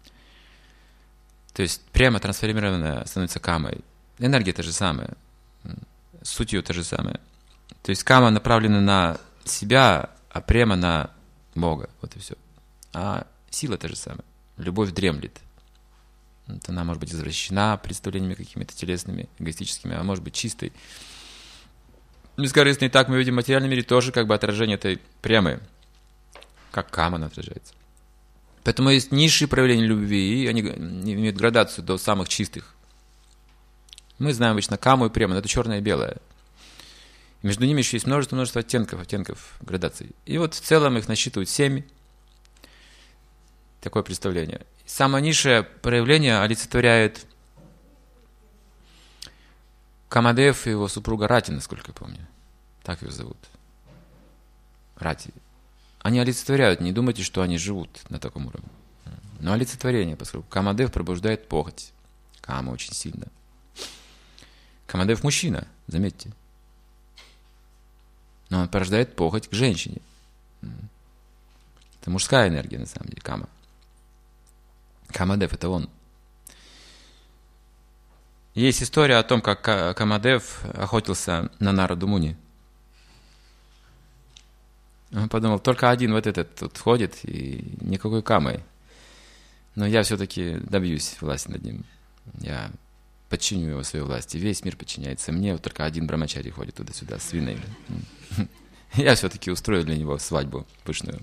То есть према трансформированная становится камой. Энергия та же самая. Суть ее та же самая. То есть кама направлена на себя, а према на Бога. Вот и все. А сила та же самая. Любовь дремлет. Вот она может быть извращена представлениями какими-то телесными, эгоистическими, а может быть чистой. Бескорыстно. И так мы видим в материальном мире тоже как бы отражение этой премы. Как кама она отражается. Поэтому есть низшие проявления любви, и они имеют градацию до самых чистых. Мы знаем обычно каму и прему, но это черное и белое. И между ними еще есть множество оттенков градаций. И вот в целом их насчитывают 7. Такое представление. Самое низшее проявление олицетворяет Камадев и его супруга Рати, насколько я помню. Так ее зовут. Рати. Они олицетворяют, не думайте, что они живут на таком уровне. Но олицетворение, поскольку Камадев пробуждает похоть. Кама очень сильно. Камадев мужчина, заметьте. Но он порождает похоть к женщине. Это мужская энергия, на самом деле, Кама. Камадев — это он. Есть история о том, как Камадев охотился на Нараду Муни. Он подумал, только один вот этот тут ходит, и никакой Камы. Но я все-таки добьюсь власти над ним. Я подчиню его своей власти. Весь мир подчиняется мне, вот только один брамачари ходит туда-сюда с свиной. Я все-таки устрою для него свадьбу пышную.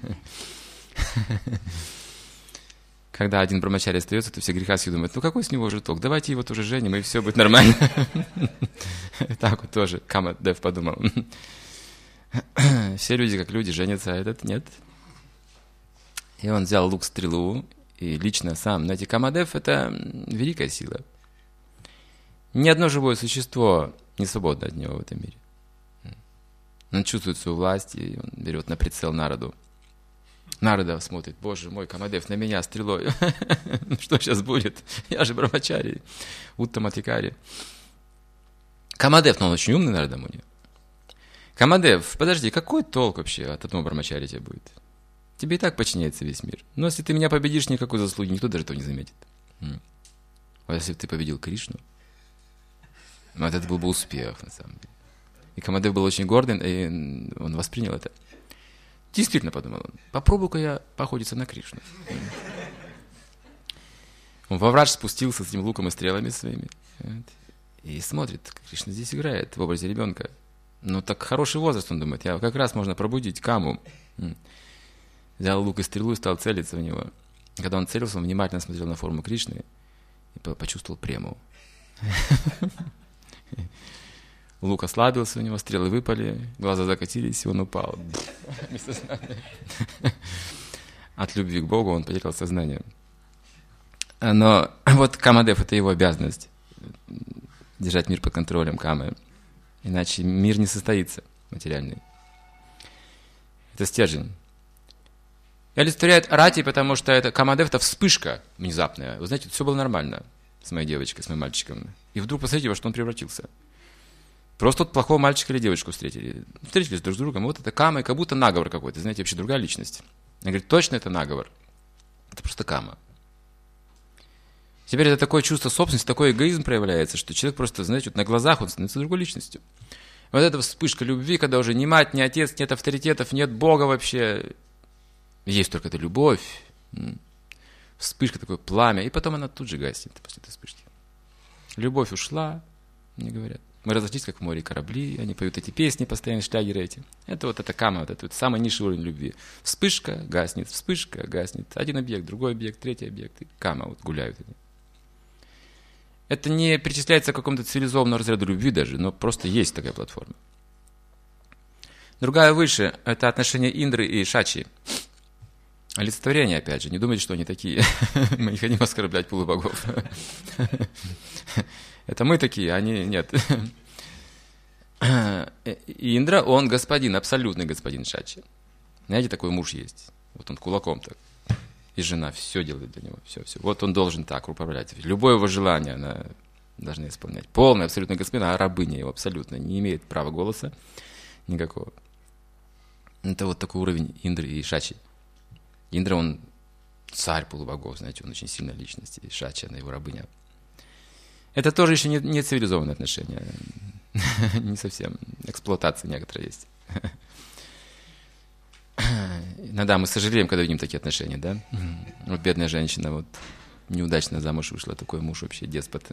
Когда один брамачари остается, то все грехаски думают, ну какой с него уже толк, давайте его тоже женим, и все будет нормально. Так вот тоже Камадев подумал. Все люди как люди женятся, а этот нет. И он взял лук-стрелу, и лично сам, знаете, Камадев — это великая сила. Ни одно живое существо не свободно от него в этом мире. Он чувствует свою власть, и он берет на прицел Нараду. Нарада смотрит, боже мой, Камадев на меня стрелой. Что сейчас будет? Я же брамачари, Уттаматикари. Камадев, но он очень умный, Нарада Муни. Камадев, подожди, какой толк вообще от одного брамачари тебе будет? Тебе и так подчиняется весь мир. Но если ты меня победишь, никакой заслуги, никто даже этого не заметит. А если бы ты победил Кришну, вот это был бы успех, на самом деле. И Камадев был очень гордый, и он воспринял это. Действительно, подумал он, попробуй-ка я поохотиться на Кришну. Он во враж спустился с этим луком и стрелами своими. И смотрит, Кришна здесь играет в образе ребенка. Ну, так хороший возраст, он думает, я как раз можно пробудить Каму. Взял лук и стрелу и стал целиться в него. Когда он целился, он внимательно смотрел на форму Кришны и почувствовал прему. Лук ослабился у него, стрелы выпали, глаза закатились, и он упал. От любви к Богу он потерял сознание. Но вот Камадев — это его обязанность. Держать мир под контролем Камы. Иначе мир не состоится материальный. Это стержень. И олицетворяет Рати, потому что это Камадев — это вспышка внезапная. Вы знаете, все было нормально с моей девочкой, с моим мальчиком. И вдруг посмотрите, во что он превратился. Просто вот плохого мальчика или девочку встретили. Встретились друг с другом. Вот это Кама, и как будто наговор какой-то. Знаете, вообще другая личность. Он говорит, точно это наговор. Это просто Кама. Теперь это такое чувство собственности, такой эгоизм проявляется, что человек просто, знаете, вот на глазах он становится другой личностью. Вот эта вспышка любви, когда уже ни мать, ни отец, нет авторитетов, нет Бога вообще. Есть только эта любовь. Вспышка, такое пламя. И потом она тут же гаснет после этой вспышки. Любовь ушла, мне говорят. Мы разошлись, как в море корабли, они поют эти песни, постоянно шлягеры эти. Это вот эта Кама, вот это вот самый низший уровень любви. Вспышка, гаснет. Один объект, другой объект, третий объект. И Кама, вот гуляют они. Это не причисляется к какому-то цивилизованному разряду любви даже, но просто есть такая платформа. Другая выше – это отношения Индры и Шачи. Олицетворение, опять же. Не думайте, что они такие. Мы не хотим оскорблять полубогов. Это мы такие, они нет. Индра, он господин, абсолютный господин Шачи. Знаете, такой муж есть. Вот он кулаком так. И жена все делает для него. Все. Вот он должен так управлять. Любое его желание она должна исполнять. Полный, абсолютно господин, а рабыня его абсолютно не имеет права голоса никакого. Это вот такой уровень Индры и Шачи. Индра, он царь полубогов, знаете, он очень сильная личность. И Шачи, она его рабыня. Это тоже еще не цивилизованные отношения. Не совсем. Эксплуатация некоторая есть. Иногда мы сожалеем, когда видим такие отношения, да? Вот бедная женщина, вот неудачно замуж вышла, такой муж вообще деспот.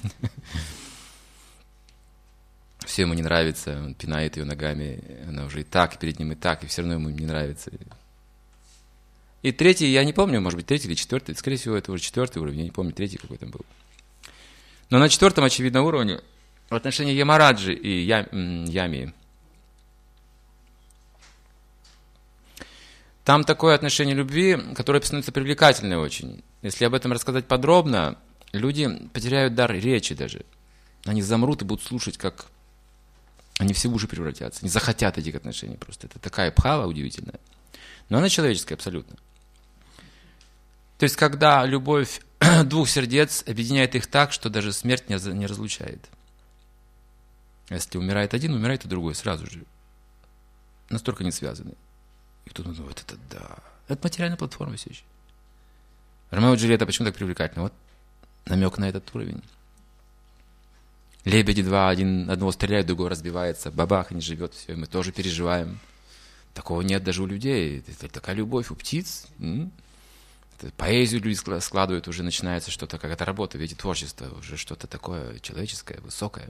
Все ему не нравится, он пинает ее ногами, она уже и так перед ним, и так, и все равно ему не нравится. И третий, я не помню, может быть, третий или четвертый, скорее всего, это уже четвертый уровень, я не помню, третий какой там был. Но на четвертом, очевидно, уровне в отношении Ямараджи и Ями. Там такое отношение любви, которое становится привлекательной очень. Если об этом рассказать подробно, люди потеряют дар речи даже. Они замрут и будут слушать, как они все в уши превратятся. Они захотят этих отношений просто. Это такая бхава удивительная. Но она человеческая абсолютно. То есть, когда любовь двух сердец объединяет их так, что даже смерть не разлучает. Если умирает один, умирает и другой сразу же. Настолько не связаны. И кто-то думает, это да. Это материальная платформа все еще. Ромео и Джульетта почему так привлекательно? Вот намек на этот уровень. Лебеди два, одного стреляет, другой разбивается, бабах, и не живет, все, мы тоже переживаем. Такого нет даже у людей. Это такая любовь у птиц. Поэзию люди складывают, уже начинается что-то, как это работа в виде творчества, уже что-то такое человеческое, высокое.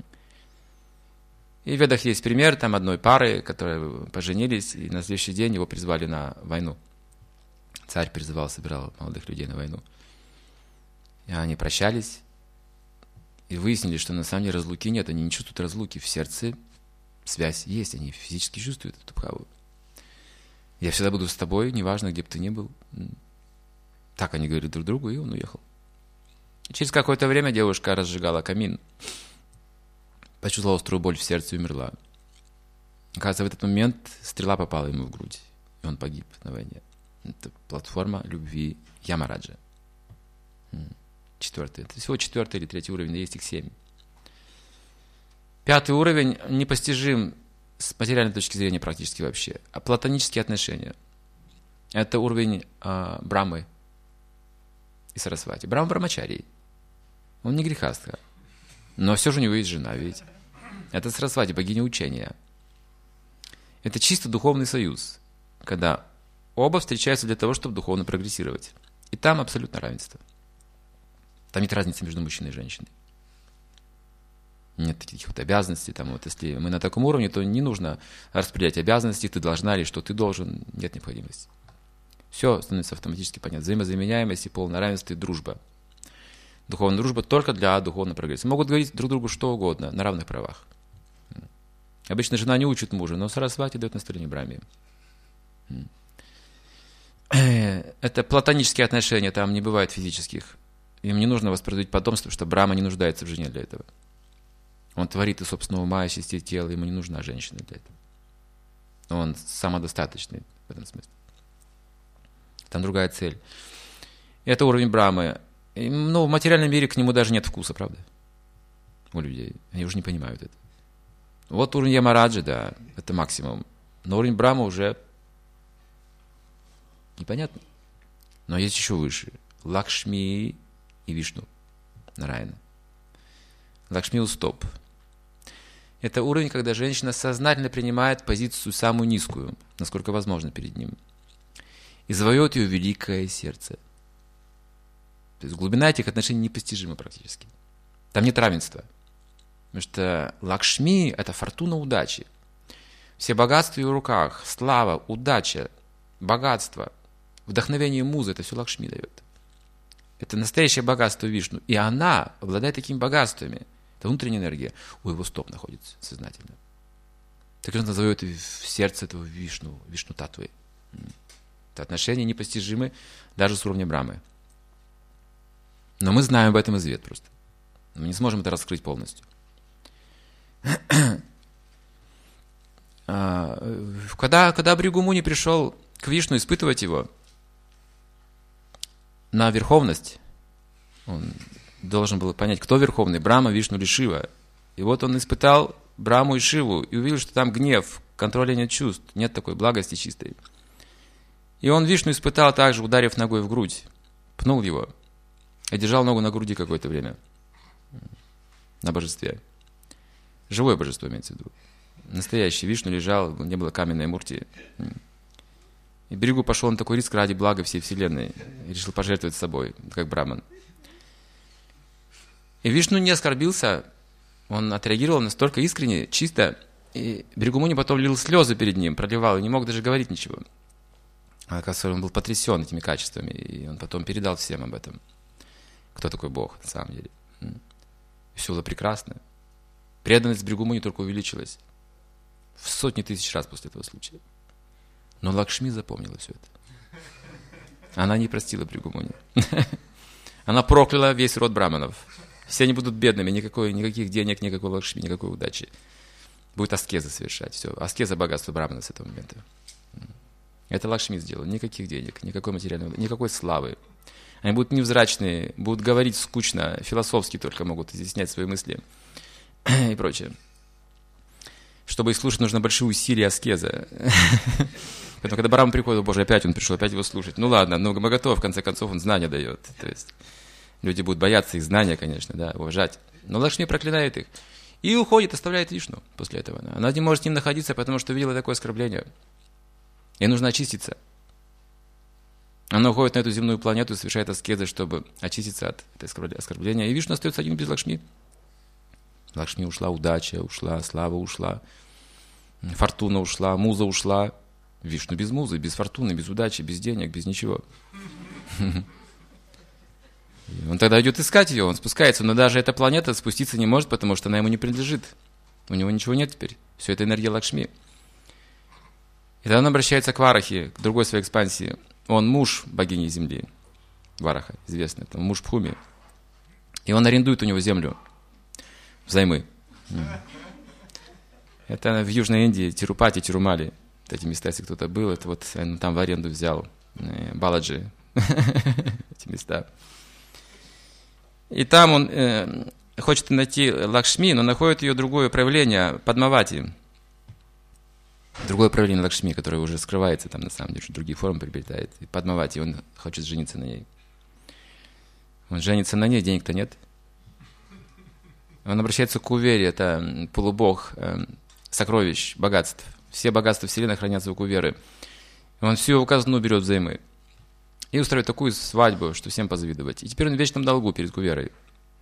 И в Ведах есть пример там одной пары, которые поженились, и на следующий день его призвали на войну. Царь призывал, собирал молодых людей на войну. И они прощались, и выяснили, что на самом деле разлуки нет, они не чувствуют разлуки, в сердце связь есть, они физически чувствуют эту бхаву. Я всегда буду с тобой, неважно, где бы ты ни был. Так они говорили друг другу, и он уехал. И через какое-то время девушка разжигала камин, почувствовала острую боль в сердце и умерла. Оказывается, в этот момент стрела попала ему в грудь, и он погиб на войне. Это платформа любви Ямараджа. 4. Это всего 4 или 3 уровень, но есть их 7. 5 уровень непостижим с материальной точки зрения практически вообще. А платонические отношения. Это уровень Брамы и Сарасвати. Брахма Брамачарий. Он не грехастха. Но все же у него есть жена, видите? Это Сарасвати, богиня учения. Это чисто духовный союз, когда оба встречаются для того, чтобы духовно прогрессировать. И там абсолютно равенство. Там нет разницы между мужчиной и женщиной. Нет таких вот обязанностей. Там вот, если мы на таком уровне, то не нужно распределять обязанности, ты должна или что ты должен. Нет необходимости. Все становится автоматически понятно. Взаимозаменяемость и полное равенство и дружба. Духовная дружба только для духовного прогресса. Могут говорить друг другу что угодно, на равных правах. Обычно жена не учит мужа, но Сарасвати дает наставление Брахме. Это платонические отношения, там не бывает физических. Им не нужно воспроизводить потомство, что Брахма не нуждается в жене для этого. Он творит из собственного ума и частей тела, ему не нужна женщина для этого. Он самодостаточный в этом смысле. Там другая цель. Это уровень Брахмы. Но в материальном мире к нему даже нет вкуса, правда? У людей. Они уже не понимают это. Вот уровень Ямараджи, да, это максимум. Но уровень Брахмы уже непонятно. Но есть еще выше. Лакшми и Вишну. Нараяна. Лакшми устоп. Это уровень, когда женщина сознательно принимает позицию самую низкую, насколько возможно перед ним. И завоевывает ее великое сердце. То есть глубина этих отношений непостижима практически. Там нет равенства. Потому что Лакшми – это фортуна удачи. Все богатства в ее руках, слава, удача, богатство, вдохновение музы – это все Лакшми дает. Это настоящее богатство Вишну. И она обладает такими богатствами. Это внутренняя энергия. У его стоп находится сознательно. Так он назовет в сердце этого Вишну Татвы. Это отношения непостижимы даже с уровня Брахмы. Но мы знаем об этом извет просто. Мы не сможем это раскрыть полностью. Когда Бригумуни пришел к Вишну испытывать его на верховность, он должен был понять, кто верховный, Брахма, Вишну или Шива. И вот он испытал Брахму и Шиву, и увидел, что там гнев, контроля нет чувств, нет такой благости чистой. И он Вишну испытал также, ударив ногой в грудь, пнул его, и держал ногу на груди какое-то время, на божестве. Живое божество имеется в виду. Настоящий Вишну лежал, не было каменной мурти. И Бригу пошел на такой риск ради блага всей вселенной, и решил пожертвовать собой, как браман. И Вишну не оскорбился, он отреагировал настолько искренне, чисто, и Бригумуни потом лил слезы перед ним, проливал, и не мог даже говорить ничего. Оказывается, он был потрясен этими качествами, и он потом передал всем об этом. Кто такой Бог, на самом деле. Все было прекрасно. Преданность Бригумуни только увеличилась в сотни тысяч раз после этого случая. Но Лакшми запомнила все это. Она не простила Бригумуни. Она прокляла весь род браманов. Все они будут бедными, никаких денег, никакой Лакшми, никакой удачи. Будет аскеза совершать. Все. Аскеза богатства брамана с этого момента. Это Лакшми сделала. Никаких денег, никакой материальной, никакой славы. Они будут невзрачные, будут говорить скучно, философски только могут изъяснять свои мысли и прочее. Чтобы их слушать, нужно большие усилия аскеза. Поэтому, когда Брахма приходит, Боже, опять он пришел, опять его слушать. Ну ладно, но готов, в конце концов, он знания дает. То есть люди будут бояться их знания, конечно, да, уважать. Но Лакшми проклинает их. И уходит, оставляет Вишну после этого. Она не может с ним находиться, потому что видела такое оскорбление. Ей нужно очиститься. Она уходит на эту земную планету и совершает аскезы, чтобы очиститься от этой оскорбления. И Вишну остается один без Лакшми. Лакшми ушла, удача ушла, слава ушла, фортуна ушла, муза ушла. Вишну без музы, без фортуны, без удачи, без денег, без ничего. Он тогда идет искать ее, он спускается, но даже эта планета спуститься не может, потому что она ему не принадлежит. У него ничего нет теперь. Все это энергия Лакшми. И тогда он обращается к Варахе, к другой своей экспансии. Он муж богини Земли, Вараха, известный, это муж Бхуми. И он арендует у него землю взаймы. Это в Южной Индии, Тирупати, Тирумали. Эти места, если кто-то был, это вот он там в аренду взял Баладжи, эти места. И там он хочет найти Лакшми, но находит ее другое проявление, Падмавати. Другое проявление Лакшми, которое уже скрывается там на самом деле, что другие формы приобретает. И Падмавати, он хочет жениться на ней. Он женится на ней, денег-то нет. Он обращается к Кувере, это полубог сокровищ, богатств. Все богатства Вселенной хранятся у Куверы. Он всю его казну берет взаймы. И устраивает такую свадьбу, что всем позавидовать. И теперь он в вечном долгу перед Куверой.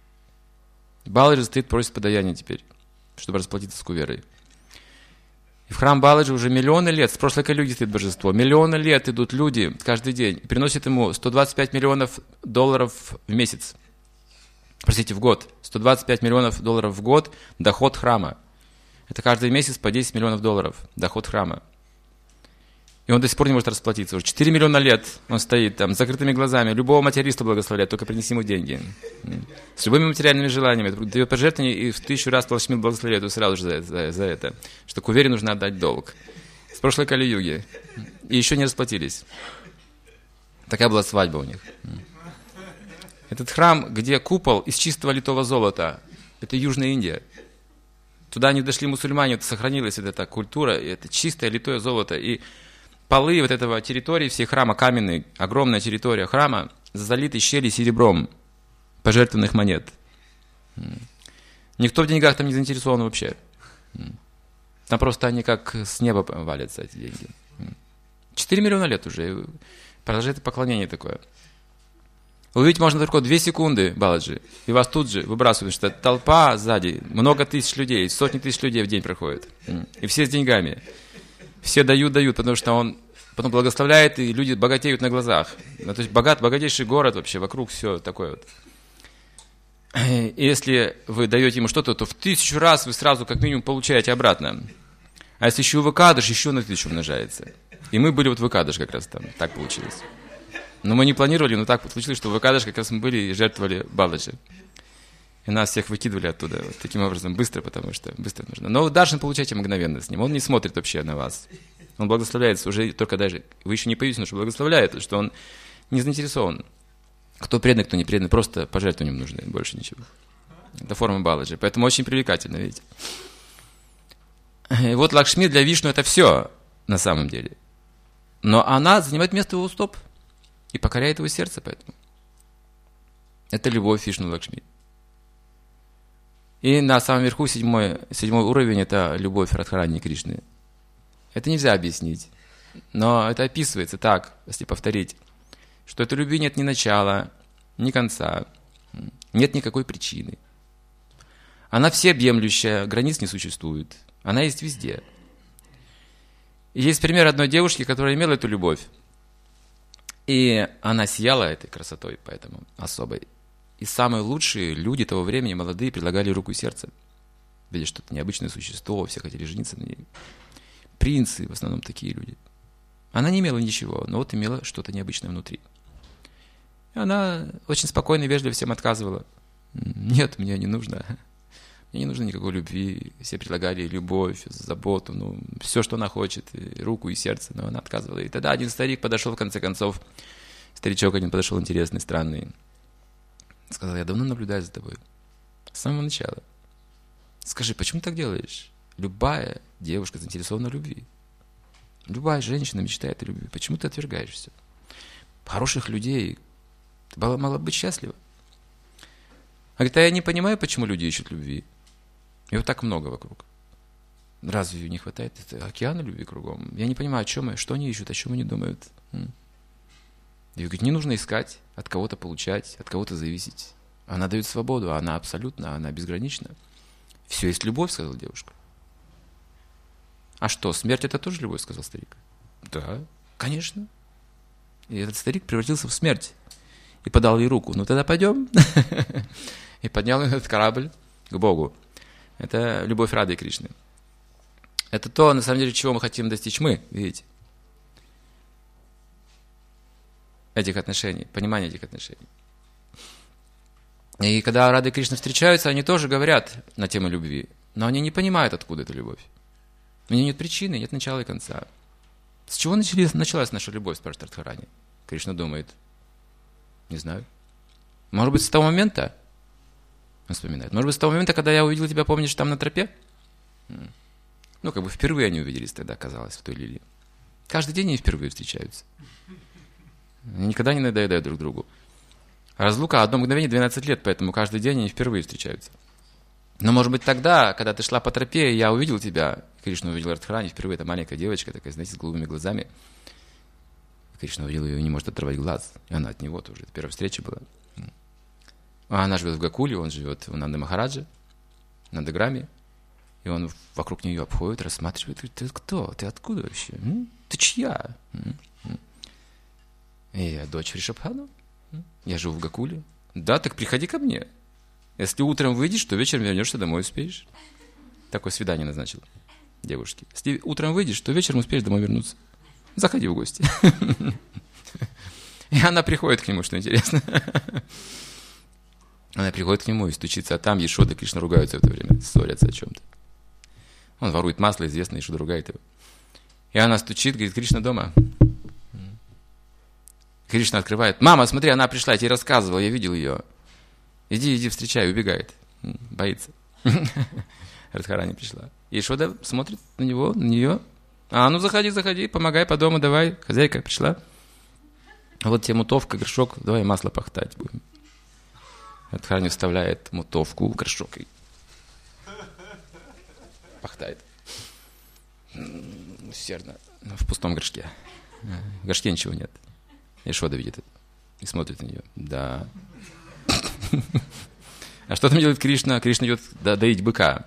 Баладжи стоит, просит подаяние теперь, чтобы расплатиться с Куверой. И в храм Баладжи уже миллионы лет, с прошлой Кали-юги стоит божество, миллионы лет идут люди каждый день и приносят ему 125 миллионов долларов в месяц. Простите, в год. 125 миллионов долларов в год доход храма. Это каждый месяц по 10 миллионов долларов доход храма. И он до сих пор не может расплатиться. Уже 4 миллиона лет он стоит там с закрытыми глазами. Любого материста благословляет, только принеси ему деньги. С любыми материальными желаниями. Дает пожертвование и в 1000 раз Лакшми благословляет сразу же за это. Что Кувере нужно отдать долг. С прошлой Кали-юги. И еще не расплатились. Такая была свадьба у них. Этот храм, где купол из чистого литого золота, это Южная Индия. Туда не дошли мусульмане, сохранилась вот эта культура, это чистое литое золото. И полы вот этого территории, всей храма, каменной, огромная территория храма, залиты щели серебром пожертвованных монет. Никто в деньгах там не заинтересован вообще. Там просто они как с неба валятся, эти деньги. 4 миллиона лет уже. Продолжает поклонение такое. Увидеть можно только 2 секунды, Баладжи, и вас тут же выбрасывают, что толпа сзади, много тысяч людей, сотни тысяч людей в день проходит. И все с деньгами. Все дают, потому что он потом благословляет, и люди богатеют на глазах. Ну, то есть богатейший город вообще, вокруг все такое вот. И если вы даете ему что-то, то в 1000 раз вы сразу как минимум получаете обратно. А если еще выкадыш, еще на 1000 умножается. И мы были вот выкадыш как раз там, так получилось. Но мы не планировали, но так получилось, что в Экадыш как раз мы были и жертвовали Баладжи. И нас всех выкидывали оттуда вот таким образом быстро, потому что быстро нужно. Но даршан получайте мгновенно с ним. Он не смотрит вообще на вас. Он благословляется уже только даже... Вы еще не появитесь, но что благословляет, что он не заинтересован. Кто предан, кто не предан, просто пожертвования ему нужны, больше ничего. Это форма Баладжи. Поэтому очень привлекательно, видите. И вот Лакшми для Вишну это все на самом деле. Но она занимает место его стоп. И покоряет его сердце поэтому. Это любовь Вишну Лакшми. И на самом верху седьмой уровень это любовь Радхарани Кришны. Это нельзя объяснить. Но это описывается так, если повторить, что этой любви нет ни начала, ни конца, нет никакой причины. Она всеобъемлющая, границ не существует. Она есть везде. И есть пример одной девушки, которая имела эту любовь. И она сияла этой красотой, поэтому особой. И самые лучшие люди того времени, молодые, предлагали руку и сердце. видя что-то необычное существо, все хотели жениться на ней. Принцы в основном такие люди. Она не имела ничего, но вот имела что-то необычное внутри. И она очень спокойно и вежливо всем отказывала. Нет, мне не нужно. Мне не нужно никакой любви. Все предлагали любовь, заботу, ну, все, что она хочет, и руку, и сердце, но она отказывала. И тогда один старик подошел, в конце концов, старичок один подошел интересный, странный, сказал: я давно наблюдаю за тобой, с самого начала. Скажи, почему так делаешь? Любая девушка заинтересована в любви. Любая женщина мечтает о любви. Почему ты отвергаешь все? Хороших людей ты мало быть счастлива. А говорит: а я не понимаю, почему люди ищут любви. Его так много вокруг. Разве ее не хватает? Это океаны любви кругом. Я не понимаю, о чем, что они ищут, о чем они думают. И говорит: не нужно искать, от кого-то получать, от кого-то зависеть. Она дает свободу, она абсолютно, она безгранична. Все есть любовь, сказала девушка. А что, смерть это тоже любовь, сказал старик. Да, конечно. И этот старик превратился в смерть. И подал ей руку. Ну тогда пойдем. И поднял этот корабль к Богу. Это любовь Рады Кришны. Это то, на самом деле, чего мы хотим достичь мы, видите? Этих отношений, понимания этих отношений. И когда Рада и Кришна встречаются, они тоже говорят на тему любви. Но они не понимают, откуда эта любовь. У нее нет причины, нет начала и конца. С чего началась наша любовь, спрашивает Радхарани? Кришна думает: не знаю. Может быть, с того момента? Он вспоминает. Может быть, с того момента, когда я увидел тебя, помнишь, там на тропе? Ну, как бы впервые они увиделись тогда, казалось, в той лилии. Каждый день они впервые встречаются. Они никогда не надоедают друг другу. Разлука одно мгновение 12 лет, поэтому каждый день они впервые встречаются. Но, может быть, тогда, когда ты шла по тропе, я увидел тебя, Кришна увидел Радхарани, впервые эта маленькая девочка, такая, знаете, с голубыми глазами. Кришна увидел ее и не может оторвать глаз. И она от него тоже. Это первая встреча была. А она живет в Гакуле, он живет в Нанды Махараджа, в Нандаграме. И он вокруг нее обходит, рассматривает, говорит: ты кто? Ты откуда вообще? Ты чья? И я дочь Ришабхана. Я живу в Гакуле. Да, так приходи ко мне. Если утром выйдешь, то вечером вернешься домой, успеешь. Такое свидание назначил девушке. Если утром выйдешь, то вечером успеешь домой вернуться. Заходи в гости. И она приходит к нему, что интересно. Она приходит к нему и стучится, а там Ешода и Кришна ругаются в это время, ссорятся о чем-то. Он ворует масло, известно, Ешода ругает его. И она стучит, говорит: Кришна дома. Кришна открывает: мама, смотри, она пришла, я тебе рассказывал, я видел ее. Иди, встречай, убегает. Боится. Радхарани пришла. И Ешода смотрит на него, на нее. А, ну заходи, помогай по дому, давай. Хозяйка пришла. Вот тебе мутовка, горшок, давай масло пахтать будем. Радхарани вставляет мутовку в горшок и пахтает. Усердно. В пустом горшке. В горшке ничего нет. Ешода видит это и смотрит на нее. Да. А что там делает Кришна? Кришна идет доить быка.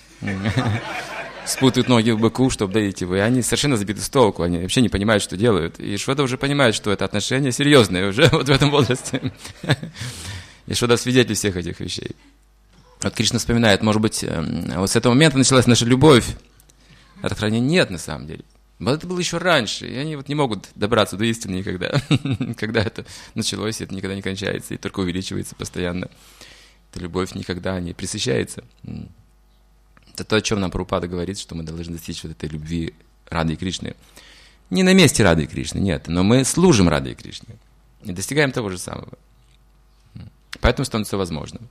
Спутают ноги в быку, чтобы доить его. И они совершенно забиты с толку. Они вообще не понимают, что делают. И Ешода уже понимает, что это отношения серьезные уже вот в этом возрасте. Ешода свидетель всех этих вещей. Вот Кришна вспоминает, может быть, вот с этого момента началась наша любовь. А Радхарани нет на самом деле. Это было еще раньше, и они вот не могут добраться до истины никогда. Когда это началось, это никогда не кончается, и только увеличивается постоянно. Эта любовь никогда не пресыщается. Это то, о чем нам Прабхупада говорит, что мы должны достичь вот этой любви Рады и Кришны. Не на месте Рады и Кришны, нет, но мы служим Раде и Кришне. И достигаем того же самого. Поэтому становится возможным.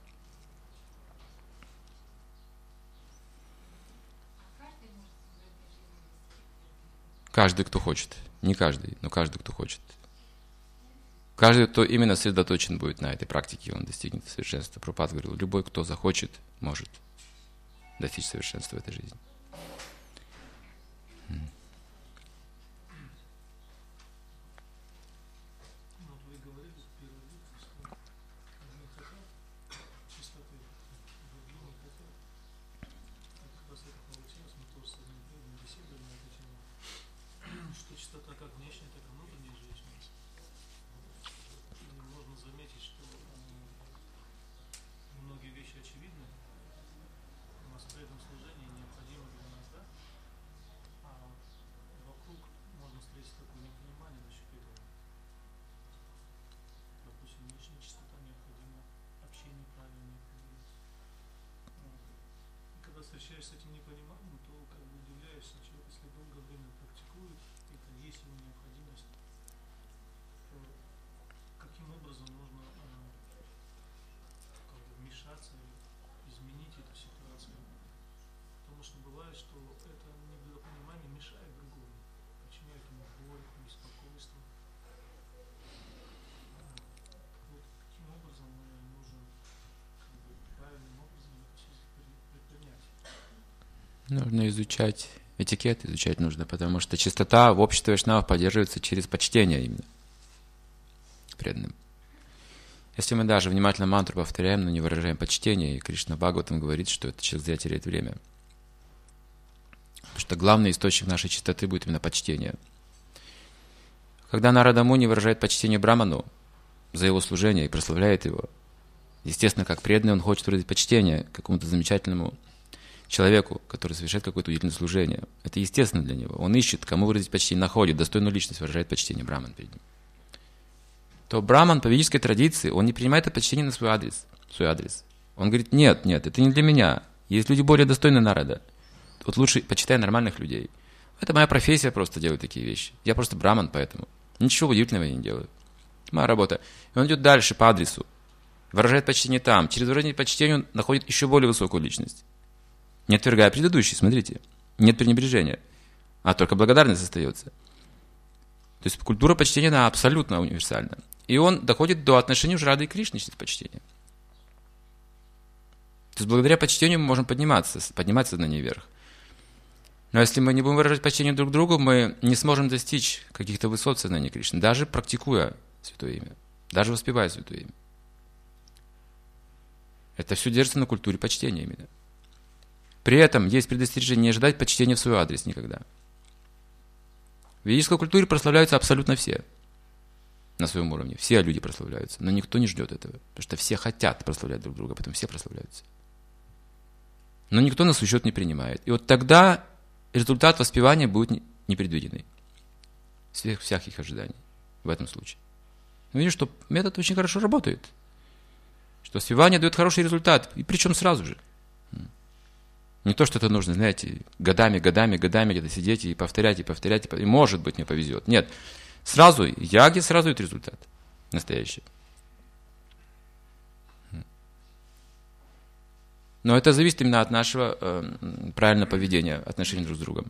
Каждый, кто хочет. Не каждый, но каждый, кто хочет. Каждый, кто именно сосредоточен будет на этой практике, он достигнет совершенства. Прабхупада говорил: любой, кто захочет, может достичь совершенства в этой жизни. сталкиваясь с этим непониманием, то как бы удивляюсь, что человек, если долгое время практикует, это есть его необходимость, то каким образом можно как бы вмешаться и изменить эту ситуацию. Потому что бывает, что это недопонимание мешает другому, причиняет ему боль, беспокойство. Вот каким образом мы можем как бы правильным образом предпринять. Нужно изучать этикет, изучать нужно, потому что чистота в обществе вайшнавов поддерживается через почтение именно преданным. Если мы даже внимательно мантру повторяем, но не выражаем почтение, и Кришна Бхагаватам говорит, что это человек зря теряет время. Потому что главный источник нашей чистоты будет именно почтение. Когда Нарада Муни выражает почтение Браману за его служение и прославляет его, естественно, как преданный, он хочет выразить почтение какому-то замечательному человеку, который совершает какое-то удивительное служение. Это естественно для него. Он ищет, кому выразить почтение, находит достойную личность, выражает почтение Браман перед ним. То Браман по ведической традиции, он не принимает это почтение на свой адрес. Он говорит, нет, это не для меня. Есть люди более достойные Нарада. Вот лучше почитай нормальных людей. Это моя профессия, просто делаю такие вещи. Я просто Браман, поэтому. Ничего удивительного я не делаю. Моя работа. И он идет дальше по адресу. Выражает почтение там. Через выражение почтения он находит еще более высокую личность. Не отвергая предыдущий, смотрите. Нет пренебрежения. А только благодарность остается. То есть культура почтения, она абсолютно универсальна. И он доходит до отношений уже Рады и Кришны через почтение. То есть благодаря почтению мы можем поднимать сознание вверх. Но если мы не будем выражать почтение друг другу, мы не сможем достичь каких-то высот сознания Кришны, даже практикуя Святое Имя, даже воспевая Святое Имя. Это все держится на культуре почтения именно. При этом есть предостережение не ожидать почтения в свой адрес никогда. В ведической культуре прославляются абсолютно все на своем уровне. Все люди прославляются, но никто не ждет этого, потому что все хотят прославлять друг друга, потом все прославляются. Но никто на свой счет не принимает. И вот тогда результат воспевания будет непредвиденный. Сверх всяких ожиданий в этом случае. Мы видим, что метод очень хорошо работает. Что воспевание дает хороший результат, и причем сразу же. Не то, что это нужно, знаете, годами где-то сидеть и повторять, и может быть мне повезет. Нет, сразу, яги сразу дает результат настоящий. Но это зависит именно от нашего правильного поведения, отношений друг с другом.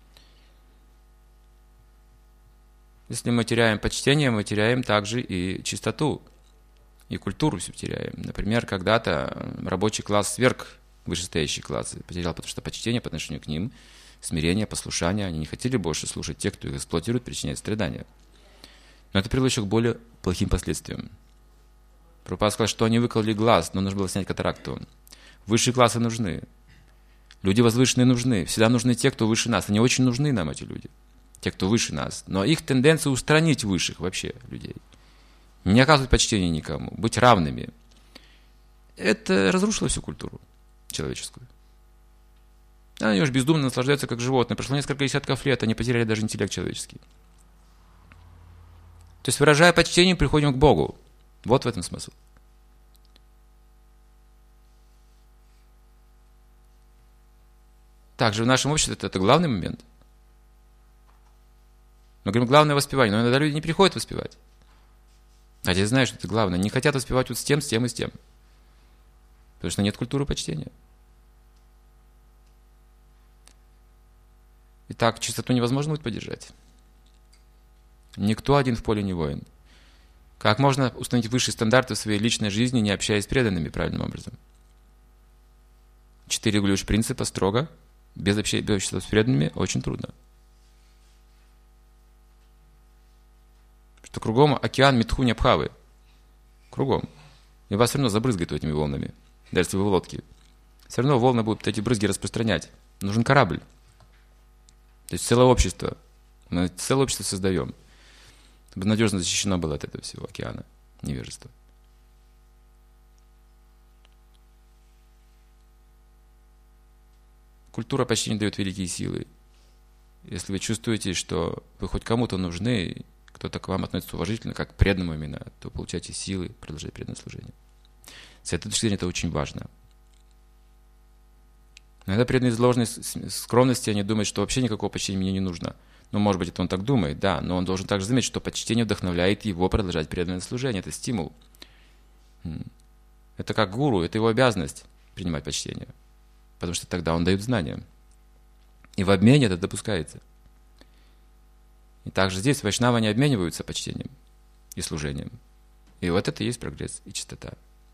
Если мы теряем почтение, мы теряем также и чистоту, и культуру всю теряем. Например, когда-то рабочий класс сверг вышестоящие классы потерял, потому что почтение по отношению к ним, смирение, послушание, они не хотели больше слушать тех, кто их эксплуатирует, причиняет страдания. Но это привело еще к более плохим последствиям. Прабхупада сказал, что они выкололи глаз, но нужно было снять катаракту. Высшие классы нужны. Люди возвышенные нужны. Всегда нужны те, кто выше нас. Они очень нужны нам, эти люди. Те, кто выше нас. Но их тенденция устранить высших вообще людей. Не оказывать почтения никому. Быть равными. Это разрушило всю культуру человеческую. Они уж бездумно наслаждаются как животные. Прошло несколько десятков лет, они потеряли даже интеллект человеческий. То есть, выражая почтение, приходим к Богу. Вот в этом смысл. Также в нашем обществе это главный момент. Мы говорим, главное воспевание, но иногда люди не приходят воспевать. Хотя я знаю, что это главное. Не хотят воспевать вот с тем и с тем. Потому что нет культуры почтения. Итак, чистоту невозможно будет поддержать. Никто один в поле не воин. Как можно установить высшие стандарты в своей личной жизни, не общаясь с преданными правильным образом? 4 ключ принципа строго, без общества с преданными, очень трудно. Что кругом океан Митхуни Абхавы. Кругом. И вас все равно забрызгает этими волнами. Даже если вы в лодке. Все равно волны будут эти брызги распространять. Нужен корабль. То есть целое общество. Мы целое общество создаем. Чтобы надежно защищено было от этого всего океана невежества. Культура почти не дает великие силы. Если вы чувствуете, что вы хоть кому-то нужны, кто-то к вам относится уважительно, как к преданному именно, то получайте силы продолжать преданное служение. С этой точки зрения это очень важно. Иногда преданные из ложной скромности, они думают, что вообще никакого почтения мне не нужно. Ну, может быть, это он так думает, да, но он должен также заметить, что почтение вдохновляет его продолжать преданное служение, это стимул. Это как гуру, это его обязанность принимать почтение, потому что тогда он дает знания. И в обмене это допускается. И также здесь вайшнавы не обмениваются почтением и служением. И вот это и есть прогресс и чистота.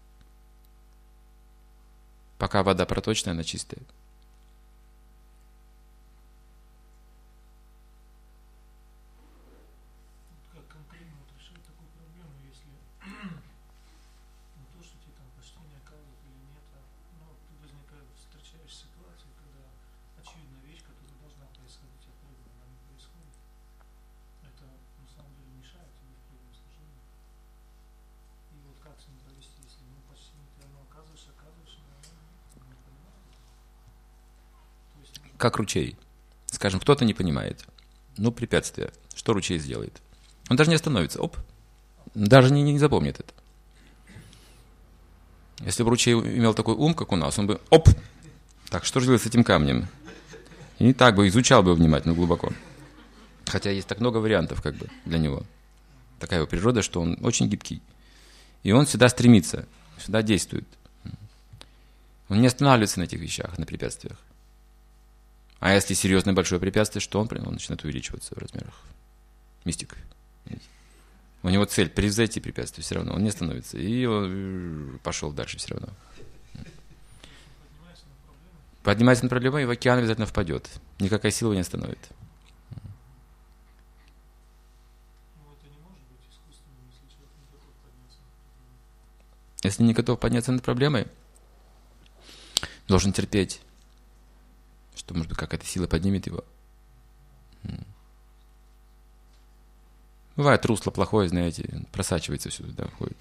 Пока вода проточная, она чистая. Как конкретно решать такую проблему, если не то, что тебе там почтение оказывают или нет, но тут возникает, встречаешь ситуацию, когда очевидная вещь, которая должна происходить определенно, она не происходит. Это на самом деле мешает тебе в преданном служении. И вот как с ним провести, если почти ты равно оказываешь, но не понимает. Как ручей. Скажем, кто-то не понимает. Ну, препятствие. Что ручей сделает? Он даже не остановится. Оп. Даже не запомнит это. Если бы ручей имел такой ум, как у нас, он бы оп. Так, что же делать с этим камнем? И так бы изучал бы его внимательно, глубоко. Хотя есть так много вариантов как бы для него. Такая его природа, что он очень гибкий. И он всегда стремится, всегда действует. Он не останавливается на этих вещах, на препятствиях. А если серьезное большое препятствие, что он начинает увеличиваться в размерах. Мистик. У него цель превзойти препятствие все равно. Он не остановится. И он пошел дальше все равно. Поднимается на проблему, и в океан обязательно впадет. Никакая сила его не остановит. Если не готов подняться над проблемой, должен терпеть, что, может быть, какая-то сила поднимет его. Бывает русло плохое, знаете, просачивается все туда, входит.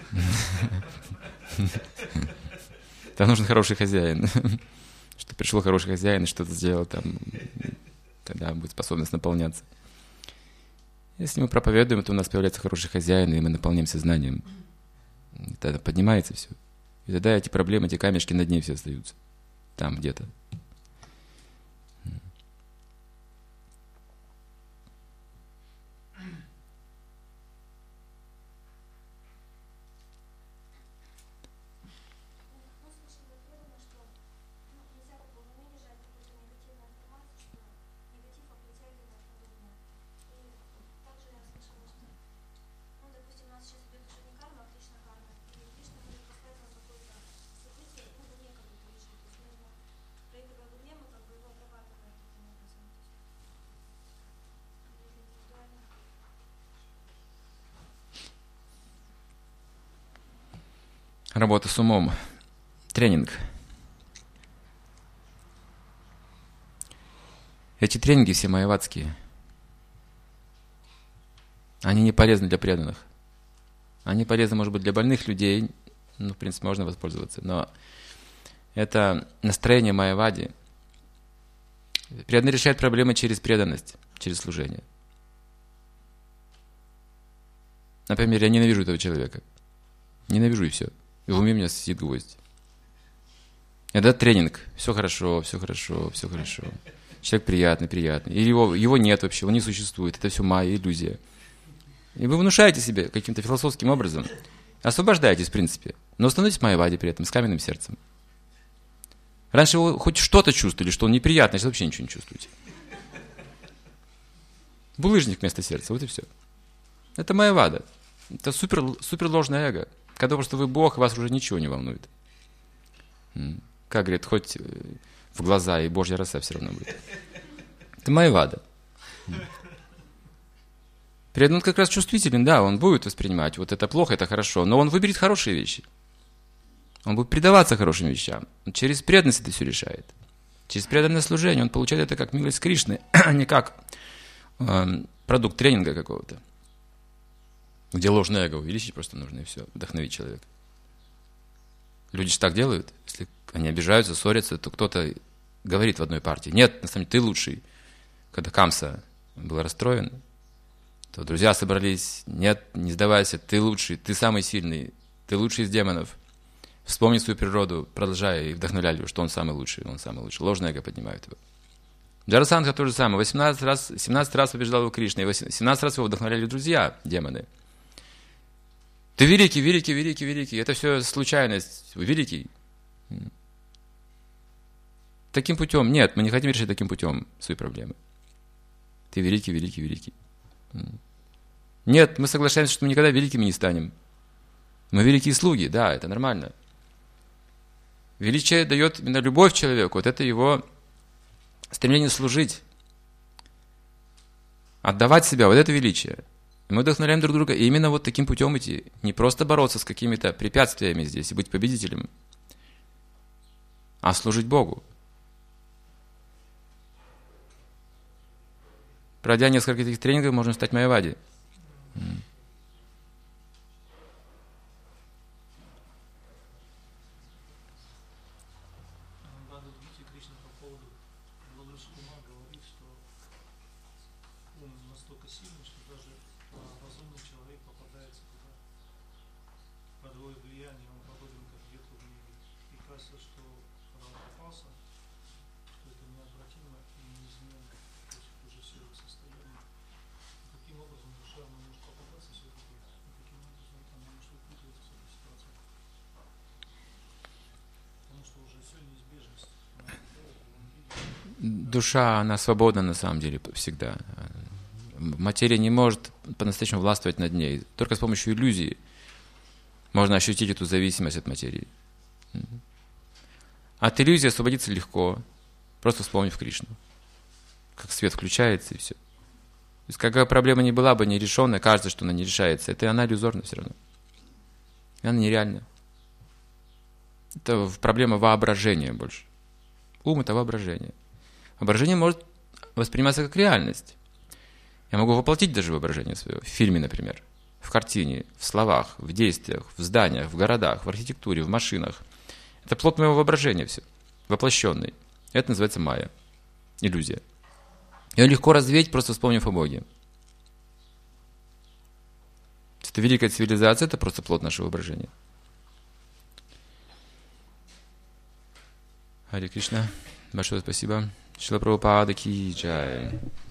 Там нужен хороший хозяин. Что пришел хороший хозяин и что-то сделал там, тогда будет способность наполняться. Если мы проповедуем, то у нас появляется хороший хозяин, и мы наполняемся знанием. И тогда поднимается все. И тогда эти проблемы, эти камешки на дне все остаются. Там где-то. Работа с умом. Тренинг. Эти тренинги все майявадские. Они не полезны для преданных. Они полезны, может быть, для больных людей. Ну, в принципе, можно воспользоваться. Но это настроение майявади. Преданный решает проблемы через преданность, через служение. Например, я ненавижу этого человека. Ненавижу и все. И в уме у меня сидит гвоздь. Это тренинг. Все хорошо, все хорошо, все хорошо. Человек приятный, приятный. Или его нет вообще, он не существует. Это все майя, иллюзия. И вы внушаете себе каким-то философским образом. Освобождаетесь, в принципе. Но становитесь майявади при этом, с каменным сердцем. Раньше вы хоть что-то чувствовали, что он неприятный, сейчас вообще ничего не чувствуете. Булыжник вместо сердца, вот и все. Это майявада. Это супер ложное эго. Когда просто вы Бог, вас уже ничего не волнует. Как говорит, хоть в глаза, и Божья роса все равно будет. Это майявада. При этом он как раз чувствителен, да, он будет воспринимать, вот это плохо, это хорошо, но он выберет хорошие вещи. Он будет предаваться хорошим вещам. Он через преданность это все решает. Через преданное служение он получает это как милость Кришны, а не как продукт тренинга какого-то. Где ложное эго увеличить просто нужно, и все, вдохновить человека. Люди же так делают. Если они обижаются, ссорятся, то кто-то говорит в одной партии: нет, на самом деле ты лучший. Когда Камса был расстроен, то друзья собрались: нет, не сдавайся, ты лучший, ты самый сильный, ты лучший из демонов. вспомнить свою природу, продолжая и вдохновляли его, что он самый лучший, он самый лучший. Ложное эго поднимает его. Джарасандха то же самое. 17 раз побеждал его Кришна, и 17 раз его вдохновляли друзья, демоны. Ты великий, великий, великий, великий. Это все случайность. Великий. Таким путем. Нет, мы не хотим решить таким путем свои проблемы. Ты великий, великий, великий. Нет, мы соглашаемся, что мы никогда великими не станем. Мы великие слуги, да, это нормально. Величие дает именно любовь человеку. Вот это его стремление служить. Отдавать себя, вот это величие. Мы вдохновляем друг друга и именно вот таким путем идти. Не просто бороться с какими-то препятствиями здесь и быть победителем, а служить Богу. Пройдя несколько таких тренингов, можно стать майявади. Душа, она свободна на самом деле всегда. Материя не может по-настоящему властвовать над ней. Только с помощью иллюзии можно ощутить эту зависимость от материи. От иллюзии освободиться легко, просто вспомнив Кришну. Как свет включается и все. То есть какая проблема ни была бы нерешенная, кажется, что она не решается. Это она иллюзорна все равно. И она нереальна. Это проблема воображения больше. Ум – это воображение. Воображение может восприниматься как реальность. Я могу воплотить даже воображение свое. В фильме, например. В картине, в словах, в действиях, в зданиях, в городах, в архитектуре, в машинах. Это плод моего воображения все. Воплощенный. Это называется майя. Иллюзия. Ее легко развеять, просто вспомнив о Боге. Это великая цивилизация, это просто плод нашего воображения. Харе Кришна. Большое спасибо. Шрила Прабхупада ки джай.